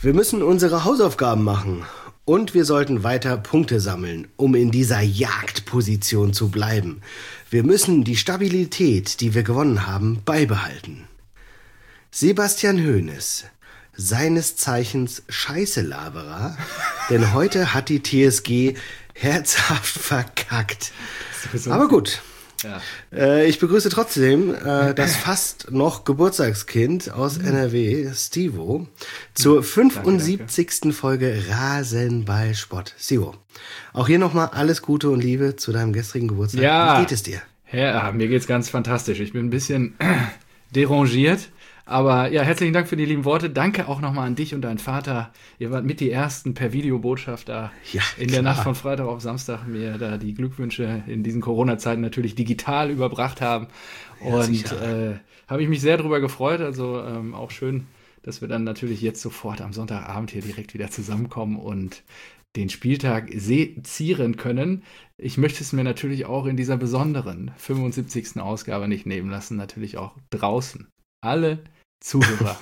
Wir müssen unsere Hausaufgaben machen. Und wir sollten weiter Punkte sammeln, um in dieser Jagdposition zu bleiben. Wir müssen die Stabilität, die wir gewonnen haben, beibehalten. Sebastian Hoeneß, seines Zeichens Scheiße-Laberer, denn heute hat die TSG herzhaft verkackt. Aber gut. Ja. Ich begrüße trotzdem das fast noch Geburtstagskind aus NRW, Stivo, zur 75. Danke. Folge Rasenballsport. Stivo, auch hier nochmal alles Gute und Liebe zu deinem gestrigen Geburtstag. Ja. Wie geht es dir? Ja, mir geht's ganz fantastisch. Ich bin ein bisschen derangiert. Aber ja, herzlichen Dank für die lieben Worte. Danke auch nochmal an dich und deinen Vater. Ihr wart mit die Ersten per Videobotschaft da in der Nacht von Freitag auf Samstag mir da die Glückwünsche in diesen Corona-Zeiten natürlich digital überbracht haben. Und habe ich mich sehr drüber gefreut. Also auch schön, dass wir dann natürlich jetzt sofort am Sonntagabend hier direkt wieder zusammenkommen und den Spieltag sezieren können. Ich möchte es mir natürlich auch in dieser besonderen 75. Ausgabe nicht nehmen lassen, natürlich auch draußen. Alle Zuhörer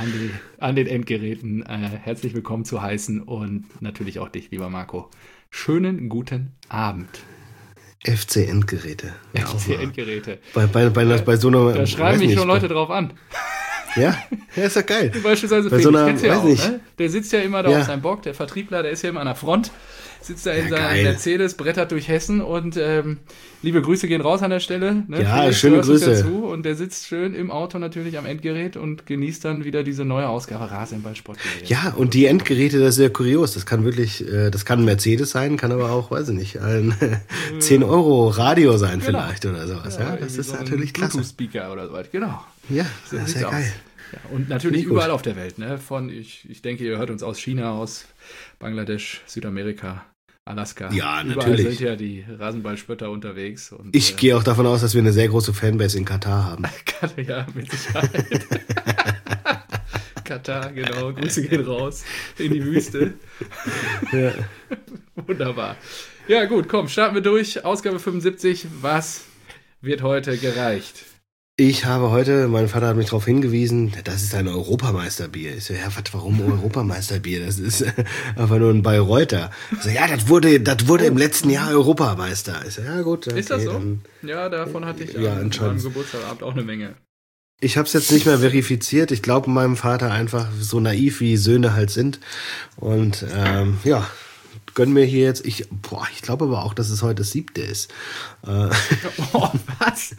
an den Endgeräten herzlich willkommen zu heißen und natürlich auch dich, lieber Marco. Schönen guten Abend. FC Endgeräte. FC Endgeräte. Bei so einer... Da schreiben mich schon Leute drauf an. Ja, ist doch geil. Beispielsweise Felix, kennst du ja auch, ne? Der sitzt ja immer da auf seinem Bock, der Vertriebler, der ist ja immer an der Front, sitzt da in seinem Mercedes, brettert durch Hessen und liebe Grüße gehen raus an der Stelle. Ne? Ja, Felix, schöne Grüße. Dazu, und der sitzt schön im Auto natürlich am Endgerät und genießt dann wieder diese neue Ausgabe Rasenballsport. Ja, und die Endgeräte, das ist sehr kurios. Das kann wirklich, das kann ein Mercedes sein, kann aber auch, weiß ich nicht, ein 10-Euro-Radio sein vielleicht oder sowas. Ja, das ist so natürlich klasse. Bluetooth-Speaker oder so was, genau. Ja, das ist ja geil. Ja, und natürlich überall auf der Welt, ne? Ich denke, ihr hört uns aus China, aus Bangladesch, Südamerika, Alaska. Ja, überall natürlich. Sind ja die Rasenballspötter unterwegs. Und, ich gehe auch davon aus, dass wir eine sehr große Fanbase in Katar haben. Ja, mit Sicherheit. Katar, genau. Grüße gehen raus in die Wüste. Ja. Wunderbar. Ja, gut, komm, starten wir durch. Ausgabe 75. Was wird heute gereicht? Ich habe heute, mein Vater hat mich darauf hingewiesen, das ist ein Europameisterbier. Ich so, ja, warum Europameisterbier? Das ist einfach nur ein Bayreuther. Ich so, ja, das wurde im letzten Jahr Europameister. Ich so, ja gut. Okay, ist das so? Dann, ja, davon hatte ich am Geburtstagabend auch eine Menge. Ich habe es jetzt nicht mehr verifiziert. Ich glaube meinem Vater einfach so naiv, wie Söhne halt sind. Und ja, gönn mir hier jetzt, ich glaube aber auch, dass es heute das 7. ist. Oh, was?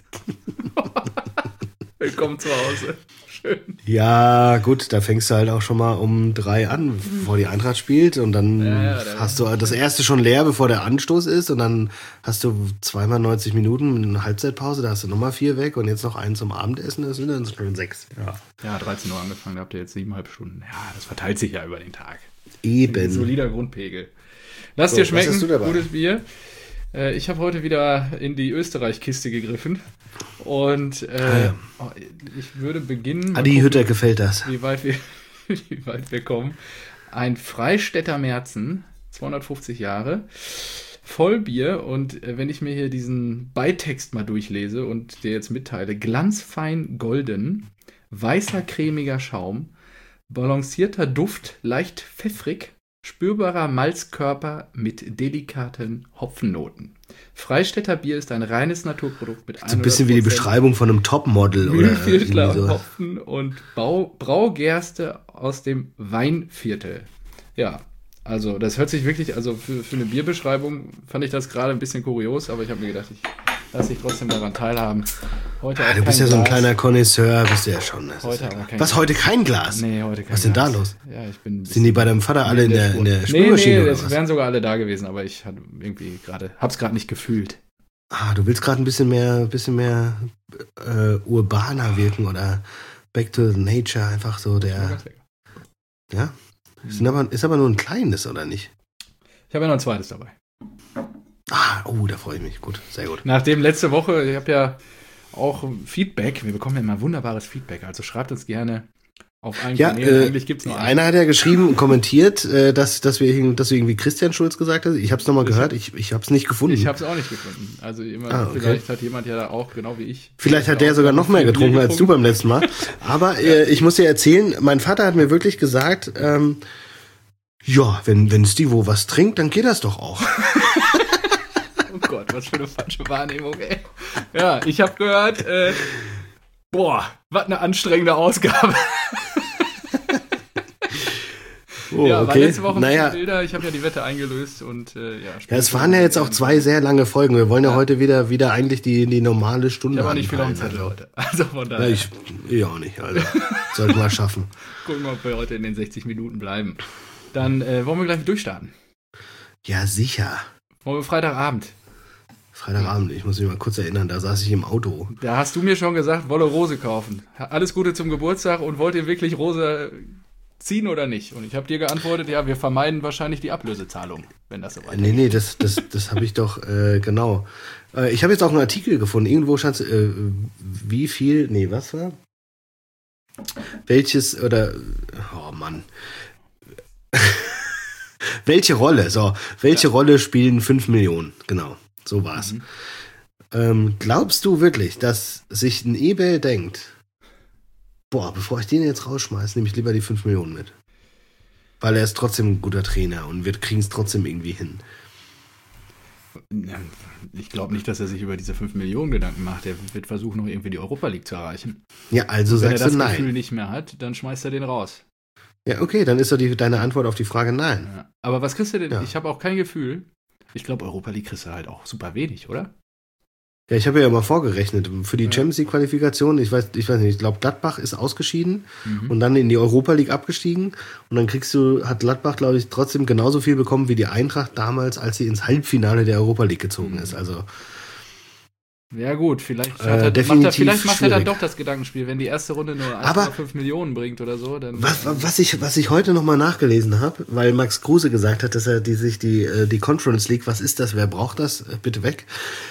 Willkommen zu Hause. Schön. Ja, gut, da fängst du halt auch schon mal um 3 an, bevor die Eintracht spielt. Und dann hast du das erste schon leer, bevor der Anstoß ist. Und dann hast du zweimal 90 Minuten, eine Halbzeitpause, da hast du nochmal 4 weg und jetzt noch einen zum Abendessen, das sind dann schon 6. Ja, 13 Uhr angefangen, da habt ihr jetzt 7,5 Stunden. Ja, das verteilt sich ja über den Tag. Eben. Ein solider Grundpegel. Lass dir schmecken, gutes Bier. Ich habe heute wieder in die Österreich-Kiste gegriffen und ich würde beginnen... Adi Hütter gefällt das. Wie weit wir kommen. Ein Freistädter Märzen, 250 Jahre, Vollbier und wenn ich mir hier diesen Beitext mal durchlese und dir jetzt mitteile, glanzfein golden, weißer cremiger Schaum, balancierter Duft, leicht pfeffrig, spürbarer Malzkörper mit delikaten Hopfennoten. Freistädter Bier ist ein reines Naturprodukt mit 100% so ein bisschen wie die Beschreibung von einem Topmodel oder Mühlviertler und Hopfen und Braugerste aus dem Weinviertel. Ja, also das hört sich wirklich, also für eine Bierbeschreibung fand ich das gerade ein bisschen kurios, aber ich habe mir gedacht, ich lasse dich trotzdem daran teilhaben. Heute du bist ja so ein kleiner Connoisseur, bist du ja schon. Heute kein Glas? Nee, heute kein Glas. Was ist denn da los? Ja, sind die bei deinem Vater alle in der Spülmaschine Nee, oder es wären sogar alle da gewesen, aber ich hatte irgendwie hab's gerade nicht gefühlt. Du willst gerade ein bisschen mehr urbaner wirken oder back to the nature, einfach so der... Ja? Ist aber nur ein kleines, oder nicht? Ich habe ja noch ein zweites dabei. Da freue ich mich. Gut, sehr gut. Nachdem letzte Woche, ich habe ja auch Feedback, wir bekommen ja immer wunderbares Feedback, also schreibt uns gerne Auf allen Kanälen, eigentlich gibt's noch einer hat ja geschrieben und kommentiert, dass du irgendwie Christian Schulz gesagt hast. Ich habe es nochmal gehört, ich habe es nicht gefunden. Ich habe es auch nicht gefunden. Also vielleicht hat jemand ja da auch, genau wie ich. Vielleicht hat der sogar noch mehr getrunken als du beim letzten Mal. Aber ich muss dir erzählen, mein Vater hat mir wirklich gesagt, ja, wenn Stivo was trinkt, dann geht das doch auch. Oh Gott, was für eine falsche Wahrnehmung, ey. Ja, ich habe gehört, boah, was eine anstrengende Ausgabe. Oh, ja, okay. war letzte Woche mit Bilder. Ich habe ja die Wette eingelöst und es waren ja jetzt auch 2 sehr lange Folgen. Wir wollen ja heute wieder eigentlich die normale Stunde. Ich habe nicht viel auf dem Zettel heute. Also von daher. Ja, ich auch nicht. Also sollten wir schaffen. Gucken wir, ob wir heute in den 60 Minuten bleiben. Dann wollen wir gleich durchstarten. Ja, sicher. Wollen wir Freitagabend? Ich muss mich mal kurz erinnern, da saß ich im Auto. Da hast du mir schon gesagt, wolle Rose kaufen. Alles Gute zum Geburtstag und wollt ihr wirklich Rose ziehen oder nicht? Und ich habe dir geantwortet, ja, wir vermeiden wahrscheinlich die Ablösezahlung, wenn das so weitergeht. Nee, das habe ich doch, genau. Ich habe jetzt auch einen Artikel gefunden, irgendwo stand wie viel, was war? Welches, oder, oh Mann. Welche Rolle spielen 5 Millionen? Genau, so war's. Glaubst du wirklich, dass sich ein eBay denkt, boah, bevor ich den jetzt rausschmeiße, nehme ich lieber die 5 Millionen mit? Weil er ist trotzdem ein guter Trainer und wir kriegen es trotzdem irgendwie hin. Ich glaube nicht, dass er sich über diese 5 Millionen Gedanken macht. Er wird versuchen, noch irgendwie die Europa League zu erreichen. Ja, also sagst du nein. Wenn er das Gefühl nicht mehr hat, dann schmeißt er den raus. Ja, okay, dann ist doch deine Antwort auf die Frage nein. Ja. Aber was kriegst du denn? Ja. Ich habe auch kein Gefühl. Ich glaube, Europa League kriegst du halt auch super wenig, oder? Ja, ich habe ja mal vorgerechnet für die Champions League Qualifikation. Ich weiß nicht, ich glaube Gladbach ist ausgeschieden und dann in die Europa League abgestiegen und dann hat Gladbach, glaube ich, trotzdem genauso viel bekommen wie die Eintracht damals, als sie ins Halbfinale der Europa League gezogen ist. Also ja gut, vielleicht macht er dann doch das Gedankenspiel, wenn die erste Runde nur 1,5 Millionen bringt oder so. Dann was ich heute nochmal nachgelesen habe, weil Max Kruse gesagt hat, dass er sich die Conference League, was ist das, wer braucht das, bitte weg.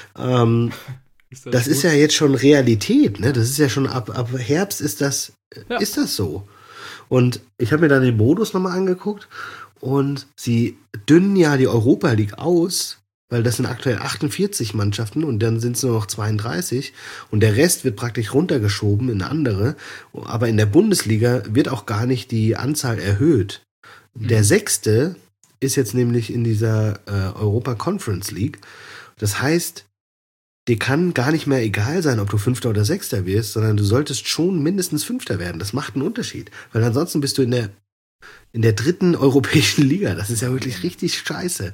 Das ist ja jetzt schon Realität, ne? Das ist ja schon ab Herbst ist das so. Und ich habe mir dann den Modus nochmal angeguckt und sie dünnen ja die Europa League aus, weil das sind aktuell 48 Mannschaften und dann sind es nur noch 32 und der Rest wird praktisch runtergeschoben in andere, aber in der Bundesliga wird auch gar nicht die Anzahl erhöht. Der 6. ist jetzt nämlich in dieser Europa Conference League. Das heißt, dir kann gar nicht mehr egal sein, ob du 5. oder 6. wirst, sondern du solltest schon mindestens 5. werden. Das macht einen Unterschied, weil ansonsten bist du in der 3. europäischen Liga. Das ist ja wirklich richtig scheiße.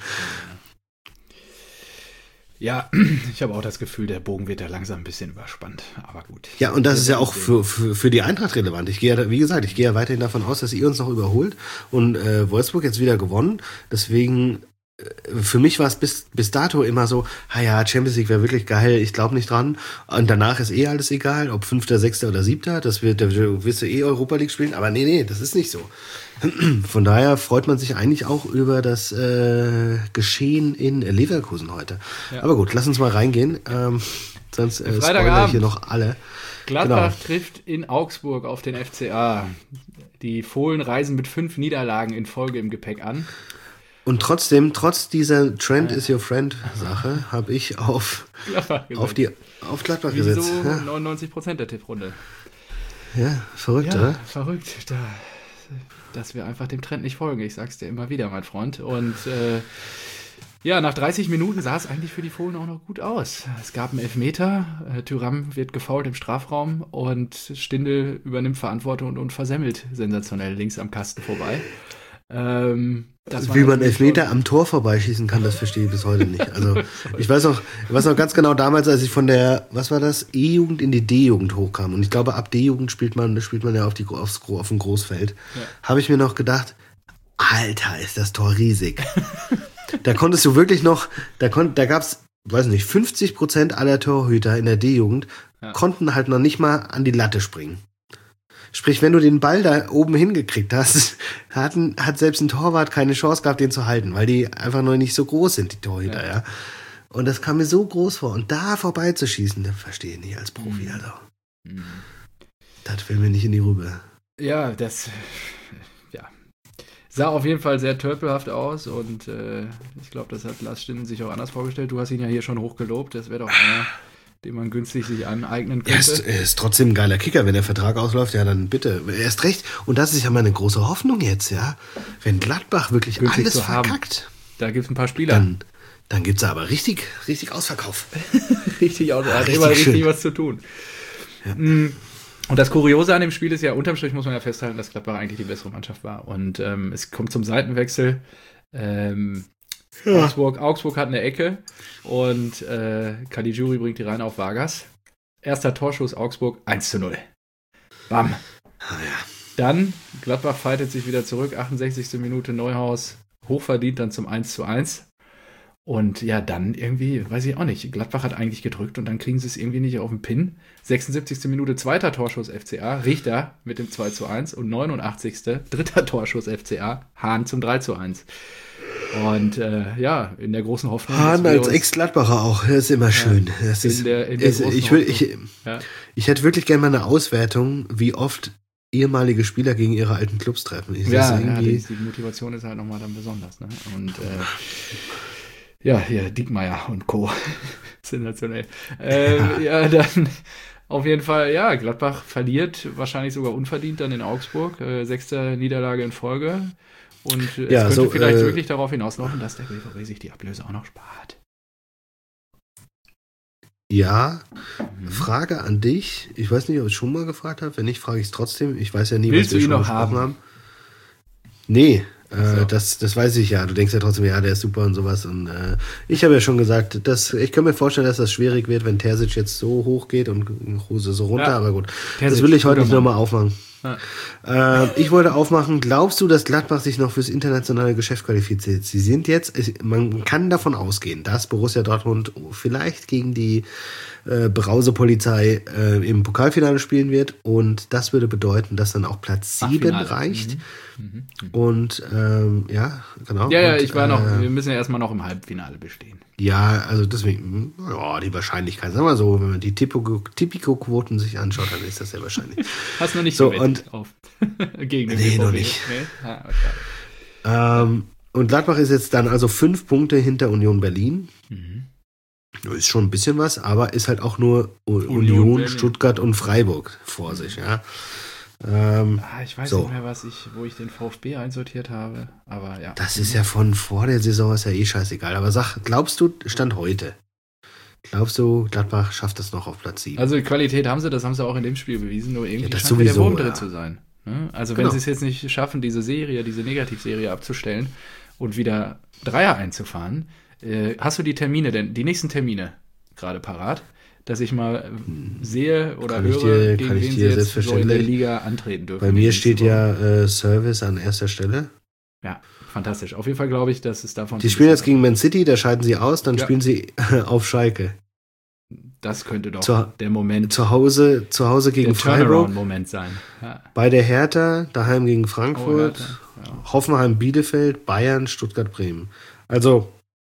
Ja, ich habe auch das Gefühl, der Bogen wird da langsam ein bisschen überspannt, aber gut. Ja, und das ist ja auch für die Eintracht relevant. Ich gehe ja weiterhin davon aus, dass ihr uns noch überholt und Wolfsburg jetzt wieder gewonnen. Deswegen, für mich war es bis dato immer so, Champions League wäre wirklich geil, ich glaube nicht dran. Und danach ist alles egal, ob 5., 6. oder 7. Da wirst du Europa League spielen. Aber nee, das ist nicht so. Von daher freut man sich eigentlich auch über das Geschehen in Leverkusen heute. Ja. Aber gut, lass uns mal reingehen. Sonst spoilern hier noch alle. Gladbach trifft in Augsburg auf den FCA. Die Fohlen reisen mit 5 Niederlagen in Folge im Gepäck an. Und trotzdem, trotz dieser Trend is your friend Sache, habe ich auf Gladbach gesetzt. So 99% der Tipprunde. Ja, verrückt, oder? Verrückt. Dass wir einfach dem Trend nicht folgen. Ich sag's dir immer wieder, mein Freund. Und nach 30 Minuten sah es eigentlich für die Fohlen auch noch gut aus. Es gab einen Elfmeter, Thuram wird gefoult im Strafraum und Stindl übernimmt Verantwortung und versemmelt sensationell links am Kasten vorbei. Wie man Elfmeter am Tor vorbeischießen kann, das verstehe ich bis heute nicht. Also ich weiß noch ganz genau damals, als ich von der, was war das, E-Jugend in die D-Jugend hochkam. Und ich glaube, ab D-Jugend spielt man ja auf dem Großfeld. Ja. Habe ich mir noch gedacht, Alter, ist das Tor riesig. Da konntest du wirklich noch, da gab's, weiß nicht, 50% aller Torhüter in der D-Jugend konnten halt noch nicht mal an die Latte springen. Sprich, wenn du den Ball da oben hingekriegt hast, hat selbst ein Torwart keine Chance gehabt, den zu halten, weil die einfach noch nicht so groß sind, die Torhüter, ja. Und das kam mir so groß vor. Und da vorbeizuschießen, das verstehe ich nicht als Profi, also. Das will mir nicht in die Rübe. Ja, sah auf jeden Fall sehr tölpelhaft aus und ich glaube, das hat Lars Stindl sich auch anders vorgestellt. Du hast ihn ja hier schon hochgelobt. Das wäre doch einer, den man günstig sich aneignen könnte. Er ist trotzdem ein geiler Kicker. Wenn der Vertrag ausläuft, ja, dann bitte. Erst recht. Und das ist ja meine große Hoffnung jetzt, ja. Wenn Gladbach wirklich günstig alles verkackt. Da gibt es ein paar Spieler. Dann gibt es aber richtig Ausverkauf. Richtig Ausverkauf. Hat immer richtig was zu tun. Ja. Und das Kuriose an dem Spiel ist ja, unterm Strich muss man ja festhalten, dass Gladbach eigentlich die bessere Mannschaft war. Und es kommt zum Seitenwechsel. Augsburg hat eine Ecke und Caligiuri bringt die rein auf Vargas. Erster Torschuss Augsburg 1:0. Bam. Dann Gladbach fightet sich wieder zurück, 68. Minute Neuhaus, hochverdient dann zum 1:1. Und ja, dann irgendwie, weiß ich auch nicht, Gladbach hat eigentlich gedrückt und dann kriegen sie es irgendwie nicht auf den Pin. 76. Minute, zweiter Torschuss FCA, Richter mit dem 2:1 und 89. dritter Torschuss FCA, Hahn zum 3:1. Und in der großen Hoffnung. Hahn als Ex-Gladbacher auch, das ist immer schön. Ich hätte wirklich gerne mal eine Auswertung, wie oft ehemalige Spieler gegen ihre alten Clubs treffen. Die Motivation ist halt nochmal dann besonders. Ne? Und Diekmeyer und Co. Sensationell. Dann auf jeden Fall, Gladbach verliert wahrscheinlich sogar unverdient dann in Augsburg. 6. Niederlage in Folge. Und es könnte vielleicht wirklich darauf hinauslaufen, dass der BVB sich die Ablöse auch noch spart. Ja, Frage an dich. Ich weiß nicht, ob ich es schon mal gefragt habe. Wenn nicht, frage ich es trotzdem. Ich weiß ja nie, was wir schon gesprochen haben. Nee. Das weiß ich ja. Du denkst ja trotzdem, ja, der ist super und sowas. Und ich habe ja schon gesagt, ich kann mir vorstellen, dass das schwierig wird, wenn Terzic jetzt so hoch geht und Kruse so runter. Aber gut, das will ich heute nicht nochmal aufmachen. Ich wollte aufmachen, glaubst du, dass Gladbach sich noch fürs internationale Geschäft qualifiziert? Sie sind jetzt, man kann davon ausgehen, dass Borussia Dortmund vielleicht gegen die Brausepolizei im Pokalfinale spielen wird und das würde bedeuten, dass dann auch Platz 7 reicht. Und genau. Ja, und, ich war noch, wir müssen ja erstmal noch im Halbfinale bestehen. Ja, also deswegen, die Wahrscheinlichkeit, sagen wir so, wenn man die Tipico-Quoten sich anschaut, dann ist das sehr wahrscheinlich. Hast du noch nicht so gewettet auf gegen den BVB? Noch nicht. Und Gladbach ist jetzt dann also 5 Punkte hinter Union Berlin. Ist schon ein bisschen was, aber ist halt auch nur Union Stuttgart und Freiburg vor sich, ja. Ich weiß nicht mehr, wo ich den VfB einsortiert habe, aber ja. Das ist ja von vor der Saison, ist ja scheißegal. Aber glaubst du, Stand heute, Gladbach schafft das noch auf Platz 7? Also Qualität haben sie, das haben sie auch in dem Spiel bewiesen, nur irgendwie scheint der Wurm drin zu sein. Also wenn sie es jetzt nicht schaffen, diese Negativserie abzustellen und wieder Dreier einzufahren, hast du die nächsten Termine gerade parat? Dass ich mal sehe oder höre, gegen wen sie jetzt so in der Liga antreten dürfen. Bei mir steht ja Service an erster Stelle. Ja, fantastisch. Auf jeden Fall glaube ich, dass es davon... Die spielen jetzt gegen Man City, da scheiden sie aus, dann spielen sie auf Schalke. Das könnte doch der Moment... Zu Hause gegen Freiburg. Turnaround-Moment sein. Ja. Bei der Hertha, daheim gegen Frankfurt, Hoffenheim, Bielefeld, Bayern, Stuttgart, Bremen. Also...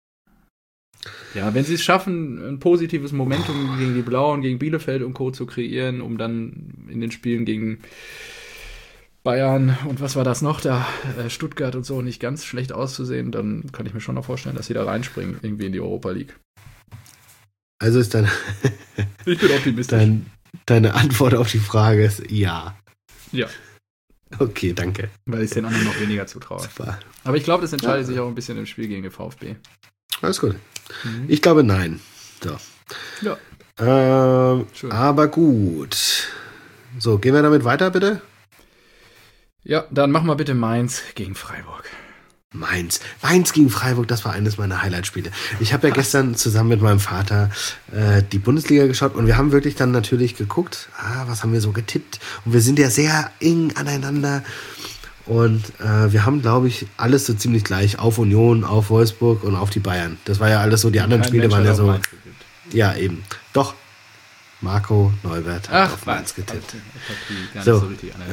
Ja, wenn sie es schaffen, ein positives Momentum gegen die Blauen, gegen Bielefeld und Co. zu kreieren, um dann in den Spielen gegen Bayern und was war das noch, da Stuttgart und so nicht ganz schlecht auszusehen, dann kann ich mir schon noch vorstellen, dass sie da reinspringen, irgendwie in die Europa League. Also ist dann... Ich bin optimistisch. Deine Antwort auf die Frage ist ja. Ja. Okay, danke. Weil ich den anderen noch weniger zutraue. Super. Aber ich glaube, das entscheidet sich auch ein bisschen im Spiel gegen den VfB. Alles gut. Ich glaube, nein. So. Ja. Aber gut. So, gehen wir damit weiter, bitte? Ja, dann machen wir bitte Mainz gegen Freiburg. Mainz gegen Freiburg, das war eines meiner Highlight-Spiele. Ich habe ja gestern zusammen mit meinem Vater die Bundesliga geschaut und wir haben wirklich dann natürlich geguckt, was haben wir so getippt. Und wir sind ja sehr eng aneinander. Und wir haben, glaube ich, alles so ziemlich gleich. Auf Union, auf Wolfsburg und auf die Bayern. Das war ja alles so, die anderen Spiele waren ja so. Ja, eben. Doch, Marco Neubert hat auf Mainz getippt. So,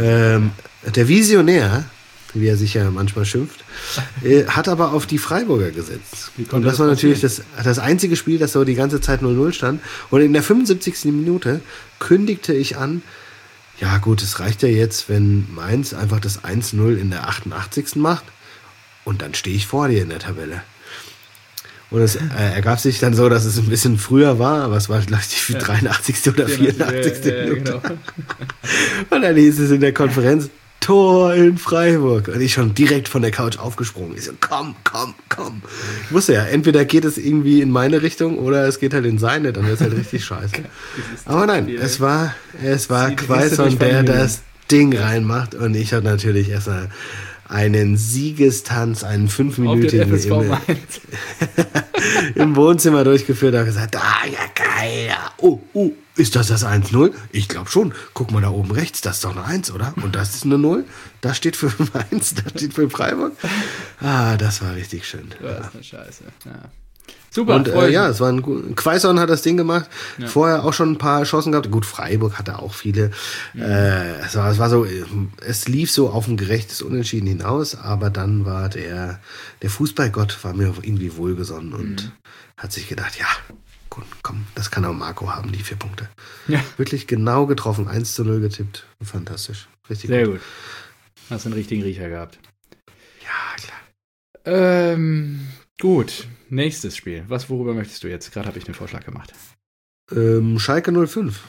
der Visionär, wie er sich ja manchmal schimpft, hat aber auf die Freiburger gesetzt. Und das war natürlich das einzige Spiel, das so die ganze Zeit 0-0 stand. Und in der 75. Minute kündigte ich an, Ja gut, es reicht ja jetzt, wenn Mainz einfach das 1-0 in der 88. macht und dann stehe ich vor dir in der Tabelle. Und es ergab sich dann so, dass es ein bisschen früher war, aber es war gleich die 83. oder 84. Minute. Genau. Und dann hieß es in der Konferenz, Tor in Freiburg. Und ich schon direkt von der Couch aufgesprungen. Ich so, komm. Ich wusste ja, entweder geht es irgendwie in meine Richtung oder es geht halt in seine, dann ist halt richtig scheiße. Aber nein, es war Quaison, der das Ding reinmacht. Und ich hatte natürlich erstmal einen Siegestanz, einen 5-minütigen im Wohnzimmer durchgeführt. Da gesagt, ja geil, ja. Oh, ist das 1-0? Ich glaube schon. Guck mal da oben rechts, das ist doch eine 1, oder? Und das ist eine 0. Das steht für Mainz, das steht für Freiburg. Das war richtig schön. Das ist eine Scheiße. Ja. Super. Und es war Quaison hat das Ding gemacht. Ja. Vorher auch schon ein paar Chancen gehabt. Gut, Freiburg hatte auch viele. Es war so, es lief so auf ein gerechtes Unentschieden hinaus, aber dann war der Fußballgott war mir irgendwie wohlgesonnen und hat sich gedacht, ja, gut, komm, das kann auch Marco haben, die 4 Punkte. Ja. Wirklich genau getroffen, 1-0 getippt. Fantastisch. Richtig sehr gut. Hast einen richtigen Riecher gehabt. Ja, klar. Gut, nächstes Spiel. Worüber möchtest du jetzt? Gerade habe ich einen Vorschlag gemacht. Schalke 05.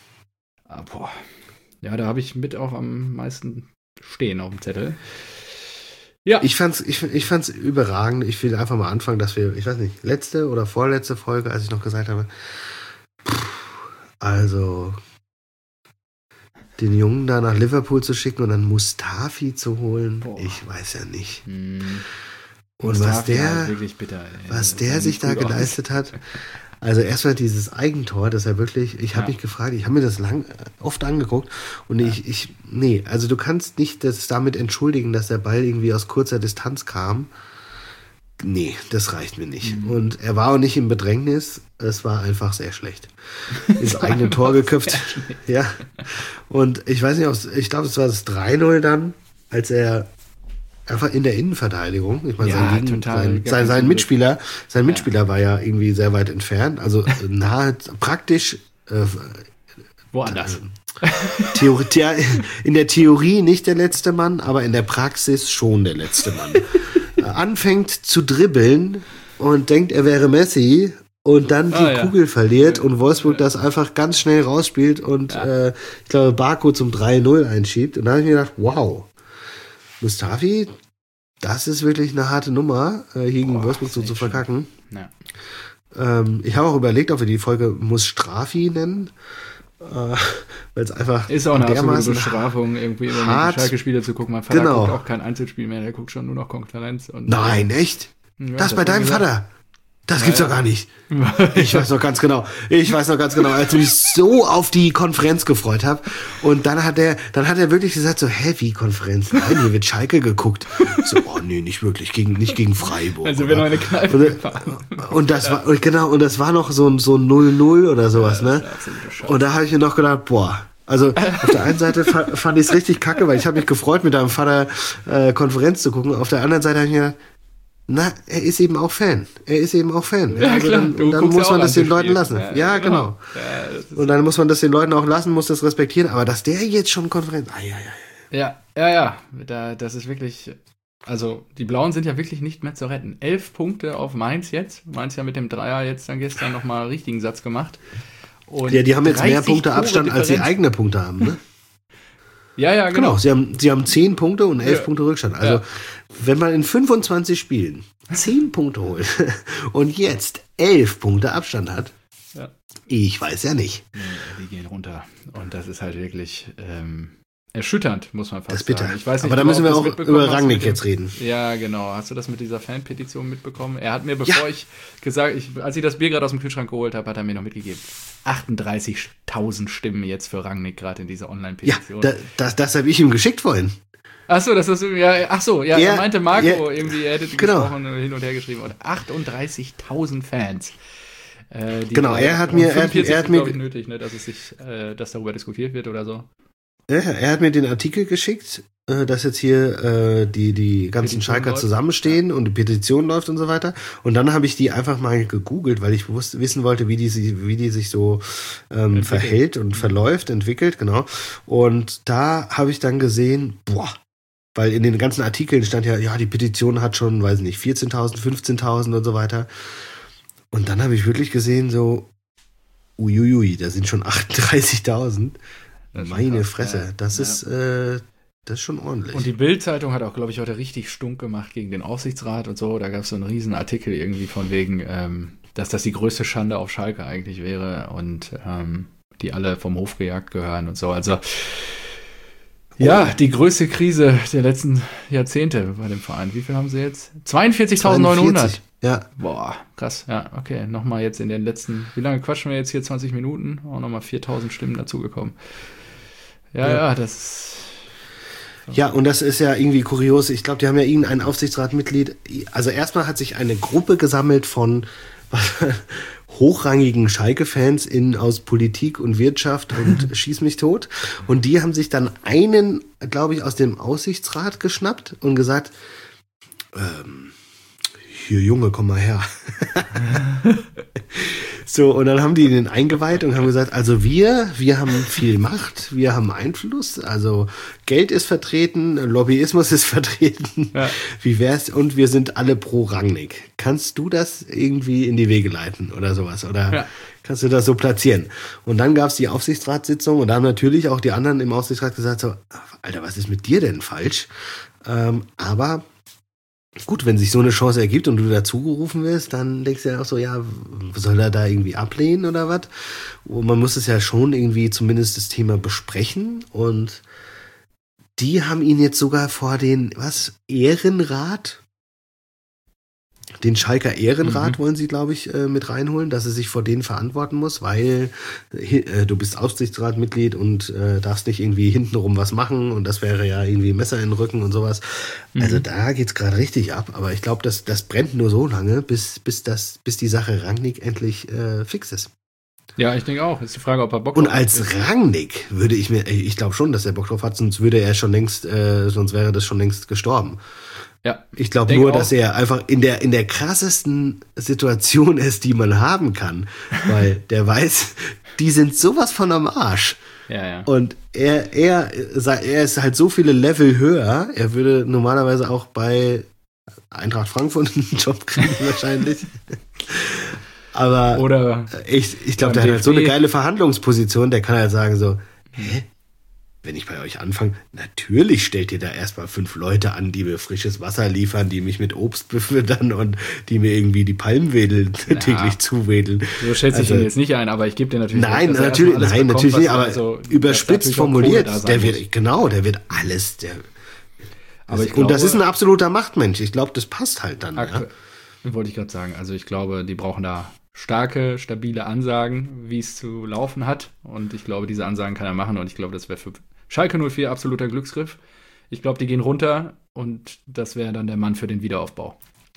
Ja, da habe ich mit auch am meisten stehen auf dem Zettel. Ja. Ich fand's überragend. Ich will einfach mal anfangen, dass wir, ich weiß nicht, letzte oder vorletzte Folge, als ich noch gesagt habe, also den Jungen da nach Liverpool zu schicken und dann Mustafi zu holen, ich weiß ja nicht. Und was der sich da geleistet hat, also erstmal dieses Eigentor, das er wirklich, ich habe mich gefragt, ich habe mir das oft angeguckt und also du kannst nicht das damit entschuldigen, dass der Ball irgendwie aus kurzer Distanz kam. Nee, das reicht mir nicht. Und er war auch nicht im Bedrängnis, es war einfach sehr schlecht. Ins eigene Tor geköpft. Ja. Und ich weiß nicht, ich glaube, es war das 3-0 dann, als er einfach in der Innenverteidigung. Ich meine, sein Mitspieler war ja irgendwie sehr weit entfernt, also nahe, praktisch woanders. In der Theorie nicht der letzte Mann, aber in der Praxis schon der letzte Mann. Anfängt zu dribbeln und denkt, er wäre Messi und dann die Kugel verliert und Wolfsburg das einfach ganz schnell rausspielt und ich glaube Baku zum 3-0 einschiebt. Und da habe ich mir gedacht, wow, Mustafi, das ist wirklich eine harte Nummer, hier gegen Wolfsburg so zu verkacken. Ja. Ich habe auch überlegt, ob wir die Folge Mustrafi nennen, weil es einfach ist auch eine absolute Bestrafung, irgendwie immer die Schalke-Spiele zu gucken. Mein Vater guckt auch kein Einzelspiel mehr, der guckt schon nur noch Konferenz. Und nein, echt? Ja, das bei deinem Vater? Das gibt's doch gar nicht. Ich weiß noch ganz genau, als ich mich so auf die Konferenz gefreut habe. Und dann hat er wirklich gesagt so, wie Konferenz? Nein, hier wird Schalke geguckt. So, nee, nicht wirklich, nicht gegen Freiburg. Also wir noch eine Kneipe gefahren. Und das war noch so ein 0-0 oder sowas, ne? Und da habe ich mir noch gedacht, also auf der einen Seite fand ich es richtig kacke, weil ich habe mich gefreut, mit deinem Vater Konferenz zu gucken. Auf der anderen Seite habe ich mir gedacht, er ist eben auch Fan. Ja, also dann muss man das den Leuten lassen. Ja, genau. Ja, und dann muss man das den Leuten auch lassen, muss das respektieren. Aber dass der jetzt schon Konferenz... Ja. Das ist wirklich... Also, die Blauen sind ja wirklich nicht mehr zu retten. 11 Punkte auf Mainz jetzt. Mainz ja mit dem Dreier jetzt dann gestern nochmal einen richtigen Satz gemacht. Und ja, die haben jetzt mehr Punkte Abstand, als sie eigene Punkte haben, ne? Ja, genau. Sie haben 10 Punkte und 11 Punkte Rückstand. Also, wenn man in 25 Spielen 10 Punkte holt und jetzt 11 Punkte Abstand hat, ich weiß ja nicht. Die gehen runter. Und das ist halt wirklich erschütternd, muss man fast das ist bitter. sagen. Ich weiß nicht, aber da müssen wir auch über Rangnick jetzt reden. Ja, genau. Hast du das mit dieser Fanpetition mitbekommen? Er hat mir, als ich das Bier gerade aus dem Kühlschrank geholt habe, hat er mir noch mitgegeben. 38.000 Stimmen jetzt für Rangnick gerade in dieser Online-Petition. Ja, das habe ich ihm geschickt vorhin. Er meinte Marco irgendwie, er hätte gesprochen und hin und her geschrieben. Und 38.000 Fans. Er hat mir glaube ich, nötig, ne, dass darüber diskutiert wird oder so. Er hat mir den Artikel geschickt, dass jetzt hier die ganzen Schalker zusammenstehen und die Petition läuft und so weiter. Und dann habe ich die einfach mal gegoogelt, weil ich wissen wollte, wie die sich so verhält und entwickelt, genau. Und da habe ich dann gesehen, weil in den ganzen Artikeln stand ja, die Petition hat schon, weiß nicht, 14.000, 15.000 und so weiter. Und dann habe ich wirklich gesehen, so, uiuiui, da sind schon 38.000. Meine Fresse, das ist schon ordentlich. Und die Bild-Zeitung hat auch, glaube ich, heute richtig stunk gemacht gegen den Aufsichtsrat und so. Da gab es so einen riesen Artikel irgendwie von wegen, dass das die größte Schande auf Schalke eigentlich wäre und die alle vom Hof gejagt gehören und so. Also ja, die größte Krise der letzten Jahrzehnte bei dem Verein. Wie viel haben sie jetzt? 42.900. Ja. Boah, krass. Ja, okay. Nochmal jetzt in den letzten, wie lange quatschen wir jetzt hier? 20 Minuten? Auch nochmal 4.000 Stimmen dazugekommen. Ja, das. Ja, und das ist ja irgendwie kurios. Ich glaube, die haben ja irgendein Aufsichtsratmitglied. Also erstmal hat sich eine Gruppe gesammelt von hochrangigen Schalke-Fans aus Politik und Wirtschaft und schieß mich tot. Und die haben sich dann einen, glaube ich, aus dem Aufsichtsrat geschnappt und gesagt, hier Junge, komm mal her. So, und dann haben die den eingeweiht und haben gesagt, also wir haben viel Macht, wir haben Einfluss, also Geld ist vertreten, Lobbyismus ist vertreten, wie wär's, und wir sind alle pro Rangnick. Kannst du das irgendwie in die Wege leiten oder sowas, oder kannst du das so platzieren? Und dann gab's die Aufsichtsratssitzung und da haben natürlich auch die anderen im Aufsichtsrat gesagt so, Alter, was ist mit dir denn falsch? Aber gut, wenn sich so eine Chance ergibt und du dazugerufen wirst, dann denkst du ja auch so, ja, soll er da irgendwie ablehnen oder was? Und man muss es ja schon irgendwie zumindest das Thema besprechen und die haben ihn jetzt sogar vor den, Ehrenrat? Den Schalker Ehrenrat wollen sie, glaube ich, mit reinholen, dass er sich vor denen verantworten muss, weil du bist Aufsichtsratmitglied und darfst nicht irgendwie hintenrum was machen und das wäre ja irgendwie Messer in den Rücken und sowas. Also da geht's gerade richtig ab, aber ich glaube, das brennt nur so lange, bis die Sache Rangnick endlich fix ist. Ja, ich denke auch. Ist die Frage, ob er Bock drauf hat. Und als Rangnick ich glaube schon, dass er Bock drauf hat, sonst wäre das schon längst gestorben. Ja, ich glaube nur, dass er einfach in der krassesten Situation ist, die man haben kann, weil der weiß, die sind sowas von am Arsch. Ja. Und er ist halt so viele Level höher, er würde normalerweise auch bei Eintracht Frankfurt einen Job kriegen wahrscheinlich. Aber oder ich glaube, der hat halt so eine geile Verhandlungsposition, der kann halt sagen so, wenn ich bei euch anfange, natürlich stellt ihr da erstmal 5 Leute an, die mir frisches Wasser liefern, die mich mit Obst befüttern und die mir irgendwie die Palmwedel täglich zuwedeln. So schätze ich ihn jetzt nicht ein, aber ich gebe dir natürlich Nein, natürlich nicht, aber überspitzt formuliert, der wird alles, aber ich glaube, und das ist ein absoluter Machtmensch. Ich glaube, das passt halt dann. Wollte ich gerade sagen. Also ich glaube, die brauchen da starke, stabile Ansagen, wie es zu laufen hat. Und ich glaube, diese Ansagen kann er machen. Und ich glaube, das wäre für Schalke 04 absoluter Glücksgriff. Ich glaube, die gehen runter und das wäre dann der Mann für den Wiederaufbau.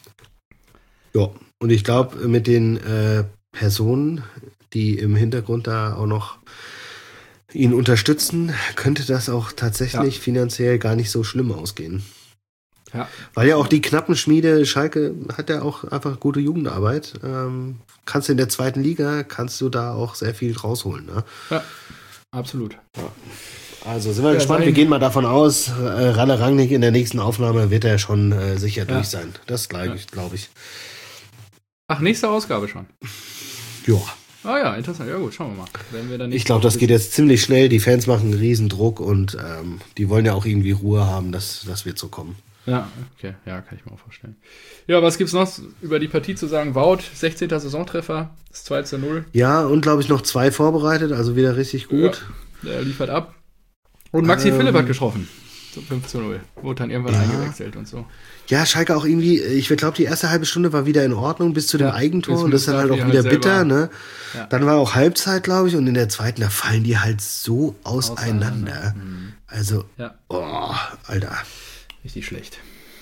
Ja, und ich glaube, mit den Personen, die im Hintergrund da auch noch ihn unterstützen, könnte das auch tatsächlich finanziell gar nicht so schlimm ausgehen. Ja. Weil ja auch die Knappenschmiede, Schalke hat ja auch einfach gute Jugendarbeit. Kannst du in der 2. Liga, kannst du da auch sehr viel rausholen. Ne? Ja, absolut. Ja. Also sind wir gespannt, wir gehen mal davon aus, Ralle Rangnick in der nächsten Aufnahme wird er schon sicher durch sein. Das glaube ich. Ach, nächste Ausgabe schon? Ja. Ah ja, interessant. Ja gut, schauen wir mal. Wenn wir dann ich glaube, das geht jetzt ziemlich schnell. Die Fans machen einen riesen Druck und die wollen ja auch irgendwie Ruhe haben, das wird so kommen. Ja, okay. Ja, kann ich mir auch vorstellen. Ja, was gibt's noch über die Partie zu sagen? Wout, 16. Saisontreffer, das 2:0. Ja, und glaube ich noch 2 vorbereitet, also wieder richtig gut. Ja, der liefert ab. Und Maxi Philipp hat getroffen. Zum 5:0. Wurde dann irgendwann eingewechselt und so. Ja, Schalke auch irgendwie, ich glaube, die erste halbe Stunde war wieder in Ordnung bis zu dem Eigentor und das ist dann halt auch wieder bitter, ne? Ja. Dann war auch Halbzeit, glaube ich, und in der zweiten, da fallen die halt so auseinander. Also, Alter. Richtig schlecht.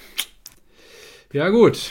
Ja, gut.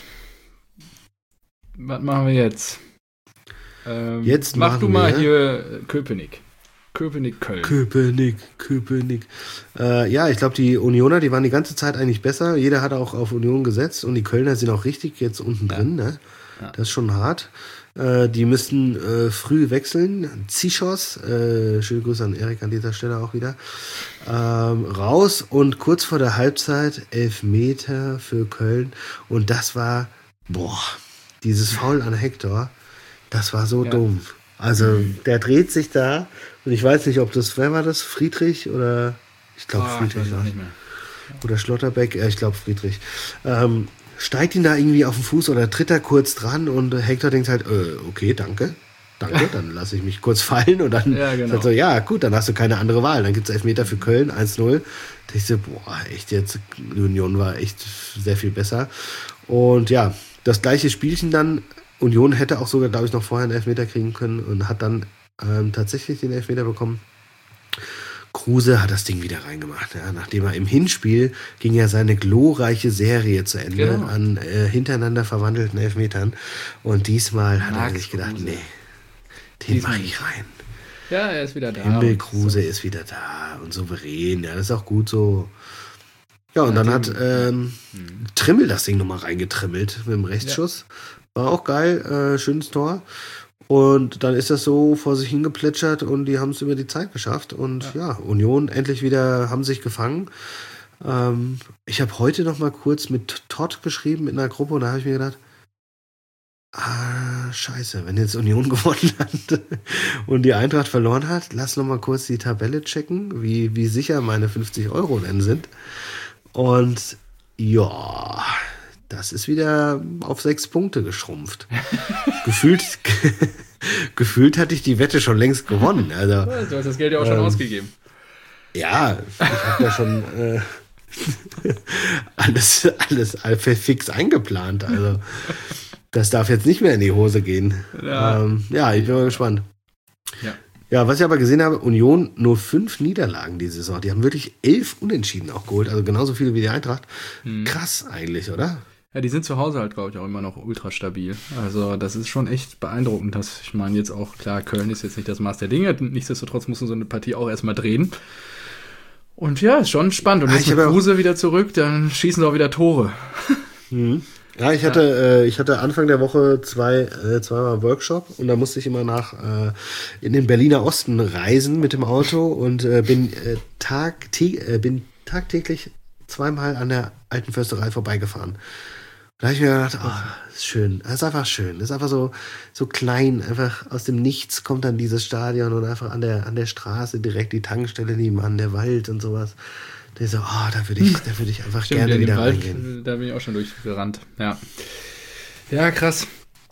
Was machen wir jetzt? Jetzt mach du mal hier Köpenick. Köpenick-Köln. Köpenick. Ja, ich glaube, die Unioner, die waren die ganze Zeit eigentlich besser. Jeder hat auch auf Union gesetzt und die Kölner sind auch richtig jetzt unten drin. Ne? Ja. Das ist schon hart. Die müssten früh wechseln. Zichos, schöne Grüße an Erik an dieser Stelle auch wieder, raus und kurz vor der Halbzeit 11 Meter für Köln. Und das war, dieses Foul an Hector, das war so dumm. Also der dreht sich da und ich weiß nicht, ob das, wer war das? Friedrich oder, ich glaube Friedrich. Ich weiß auch nicht mehr. Oder Schlotterbeck, ich glaube Friedrich. Steigt ihn da irgendwie auf den Fuß oder tritt er kurz dran und Hector denkt halt, okay, danke, dann lasse ich mich kurz fallen und dann sagt so, ja gut, dann hast du keine andere Wahl. Dann gibt es Elfmeter für Köln, 1-0. Da ich so, echt jetzt, die Union war echt sehr viel besser. Und ja, das gleiche Spielchen dann, Union hätte auch sogar, glaube ich, noch vorher einen Elfmeter kriegen können und hat dann tatsächlich den Elfmeter bekommen. Kruse hat das Ding wieder reingemacht. Ja. Nachdem er im Hinspiel ging ja seine glorreiche Serie zu Ende an hintereinander verwandelten Elfmetern. Und diesmal hat er sich gedacht, nee, den mache ich rein. Ja, er ist wieder da. Himmel Kruse ist wieder da und souverän. Ja, das ist auch gut so. Ja, und dann hat Trimmel das Ding nochmal reingetrimmelt mit dem Rechtsschuss. War auch geil, schönes Tor. Und dann ist das so vor sich hingeplätschert und die haben es über die Zeit geschafft. Und ja, Union endlich wieder, haben sich gefangen. Ich habe heute noch mal kurz mit Todd geschrieben in einer Gruppe und da habe ich mir gedacht, scheiße, wenn jetzt Union gewonnen hat und die Eintracht verloren hat, lass noch mal kurz die Tabelle checken, wie sicher meine 50 € denn sind. Und ja, das ist wieder auf 6 Punkte geschrumpft. Gefühlt hatte ich die Wette schon längst gewonnen. Also, du hast das Geld ja auch schon ausgegeben. Ja, ich habe ja schon alles fix eingeplant. Also das darf jetzt nicht mehr in die Hose gehen. Ja, ich bin mal gespannt. Ja, was ich aber gesehen habe, Union nur 5 Niederlagen diese Saison. Die haben wirklich 11 Unentschieden auch geholt. Also genauso viele wie die Eintracht. Krass eigentlich, oder? Ja, die sind zu Hause halt, glaube ich, auch immer noch ultra stabil. Also das ist schon echt beeindruckend. Ich meine jetzt auch, klar, Köln ist jetzt nicht das Maß der Dinge. Nichtsdestotrotz muss man so eine Partie auch erstmal drehen. Und ja, ist schon spannend. Und jetzt mit Kruse wieder zurück, dann schießen sie auch wieder Tore. Ja, ich hatte Anfang der Woche zweimal Workshop und da musste ich immer in den Berliner Osten reisen mit dem Auto und bin tagtäglich zweimal an der Alten Försterei vorbeigefahren. Da habe ich mir gedacht, das ist schön, das ist einfach schön, das ist einfach so klein, einfach aus dem Nichts kommt dann dieses Stadion und einfach an der Straße direkt die Tankstelle nebenan, der Wald und sowas. Da ist so, da würde ich einfach gerne wieder reingehen. Da bin ich auch schon durchgerannt, ja, krass.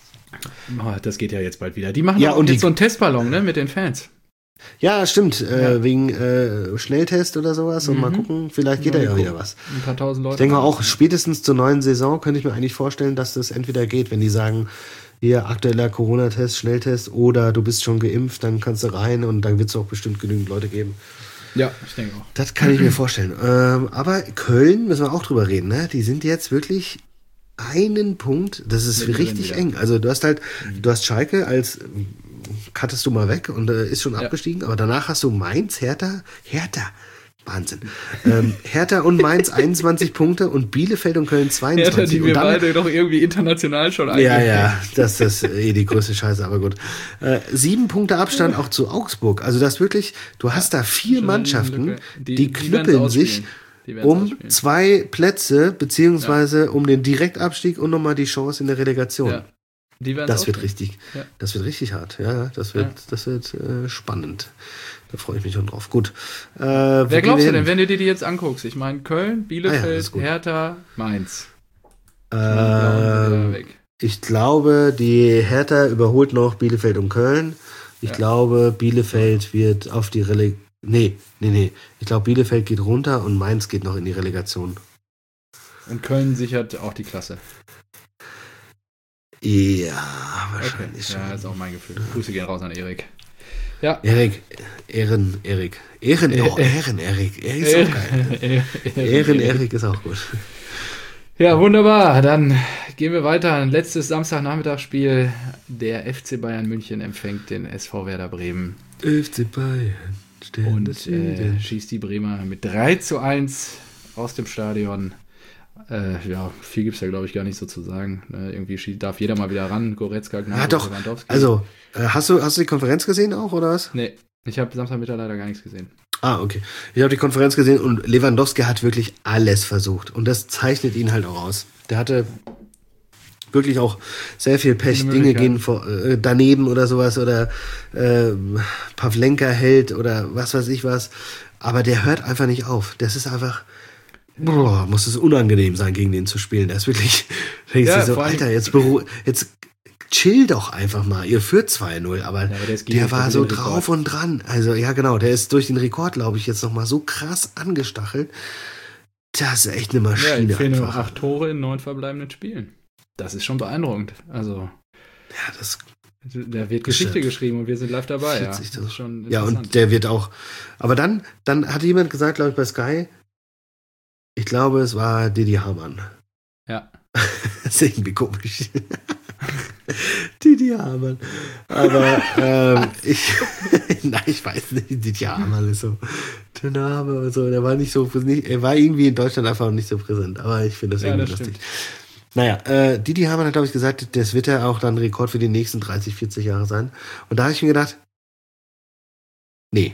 Das geht ja jetzt bald wieder. Die machen auch jetzt so einen Testballon, ne, mit den Fans. Ja, stimmt, wegen Schnelltest oder sowas und mal gucken, vielleicht geht da ja wieder was. Ein paar tausend Leute. Ich denke mal auch, spätestens zur neuen Saison könnte ich mir eigentlich vorstellen, dass das entweder geht, wenn die sagen, hier aktueller Corona-Test, Schnelltest oder du bist schon geimpft, dann kannst du rein und dann wird es auch bestimmt genügend Leute geben. Ja, ich denke auch. Das kann ich mir vorstellen. Aber Köln müssen wir auch drüber reden, ne? Die sind jetzt wirklich einen Punkt, das ist richtig eng. Also du hast Schalke als cuttest du mal weg und ist schon abgestiegen, aber danach hast du Mainz, Hertha, Wahnsinn. Hertha und Mainz 21 Punkte und Bielefeld und Köln 22. Hertha, die wir beide doch irgendwie international schon eingehen. Ja, das ist die größte Scheiße, aber gut. 7 Punkte Abstand auch zu Augsburg. Also das wirklich, du hast da 4 Mannschaften, die knüppeln sich um 2 Plätze, beziehungsweise um den Direktabstieg und nochmal die Chance in der Relegation. Ja. Das wird richtig hart. Ja, das wird spannend. Da freue ich mich schon drauf. Gut. Wer glaubst du denn, wenn du dir die jetzt anguckst? Ich meine, Köln, Bielefeld, Hertha, Mainz. Ich glaube, die Hertha überholt noch Bielefeld und Köln. Ich glaube, Bielefeld wird auf die Relegation. Nee. Ich glaube, Bielefeld geht runter und Mainz geht noch in die Relegation. Und Köln sichert auch die Klasse. Ja, wahrscheinlich schon. Ja, ist auch mein Gefühl. Grüße gehen raus an Erik. Ja. Erik. Erik. Er ist auch geil. Erik ist auch gut. Ja, wunderbar. Dann gehen wir weiter. Ein letztes Samstagnachmittagsspiel. Der FC Bayern München empfängt den SV Werder Bremen. FC Bayern. Und schießt die Bremer mit 3:1 aus dem Stadion. Viel gibt es ja, glaube ich, gar nicht so zu sagen. Irgendwie darf jeder mal wieder ran. Goretzka, Gnabry, doch. Lewandowski. Also, hast du die Konferenz gesehen auch, oder was? Nee, ich habe Samstagmittag leider gar nichts gesehen. Ah, okay. Ich habe die Konferenz gesehen und Lewandowski hat wirklich alles versucht. Und das zeichnet ihn halt auch aus. Der hatte wirklich auch sehr viel Pech. Dinge gehen daneben oder sowas. Oder Pavlenka hält oder was weiß ich was. Aber der hört einfach nicht auf. Das ist einfach... muss es unangenehm sein, gegen den zu spielen. Der ist wirklich... Alter, jetzt chill doch einfach mal. Ihr führt 2-0, aber der war so drauf und dran. Also, ja genau, der ist durch den Rekord, glaube ich, jetzt nochmal so krass angestachelt. Das ist echt eine Maschine. Ja, fehlen nur 8 Tore in 9 verbleibenden Spielen. Das ist schon beeindruckend. Also, da wird Geschichte geschrieben und wir sind live dabei. Ja, das ist schon und der wird auch... Aber dann hat jemand gesagt, glaube ich, bei Sky, ich glaube, es war Didi Hamann. Ja. Das ist irgendwie komisch. Didi Hamann. Aber ich weiß nicht, Didi Hamann ist so der Name und so. Der war nicht so, er war irgendwie in Deutschland einfach nicht so präsent. Aber ich finde das irgendwie lustig. Stimmt. Naja, Didi Hamann hat, glaube ich, gesagt, das wird ja auch dann ein Rekord für die nächsten 30, 40 Jahre sein. Und da habe ich mir gedacht, nee.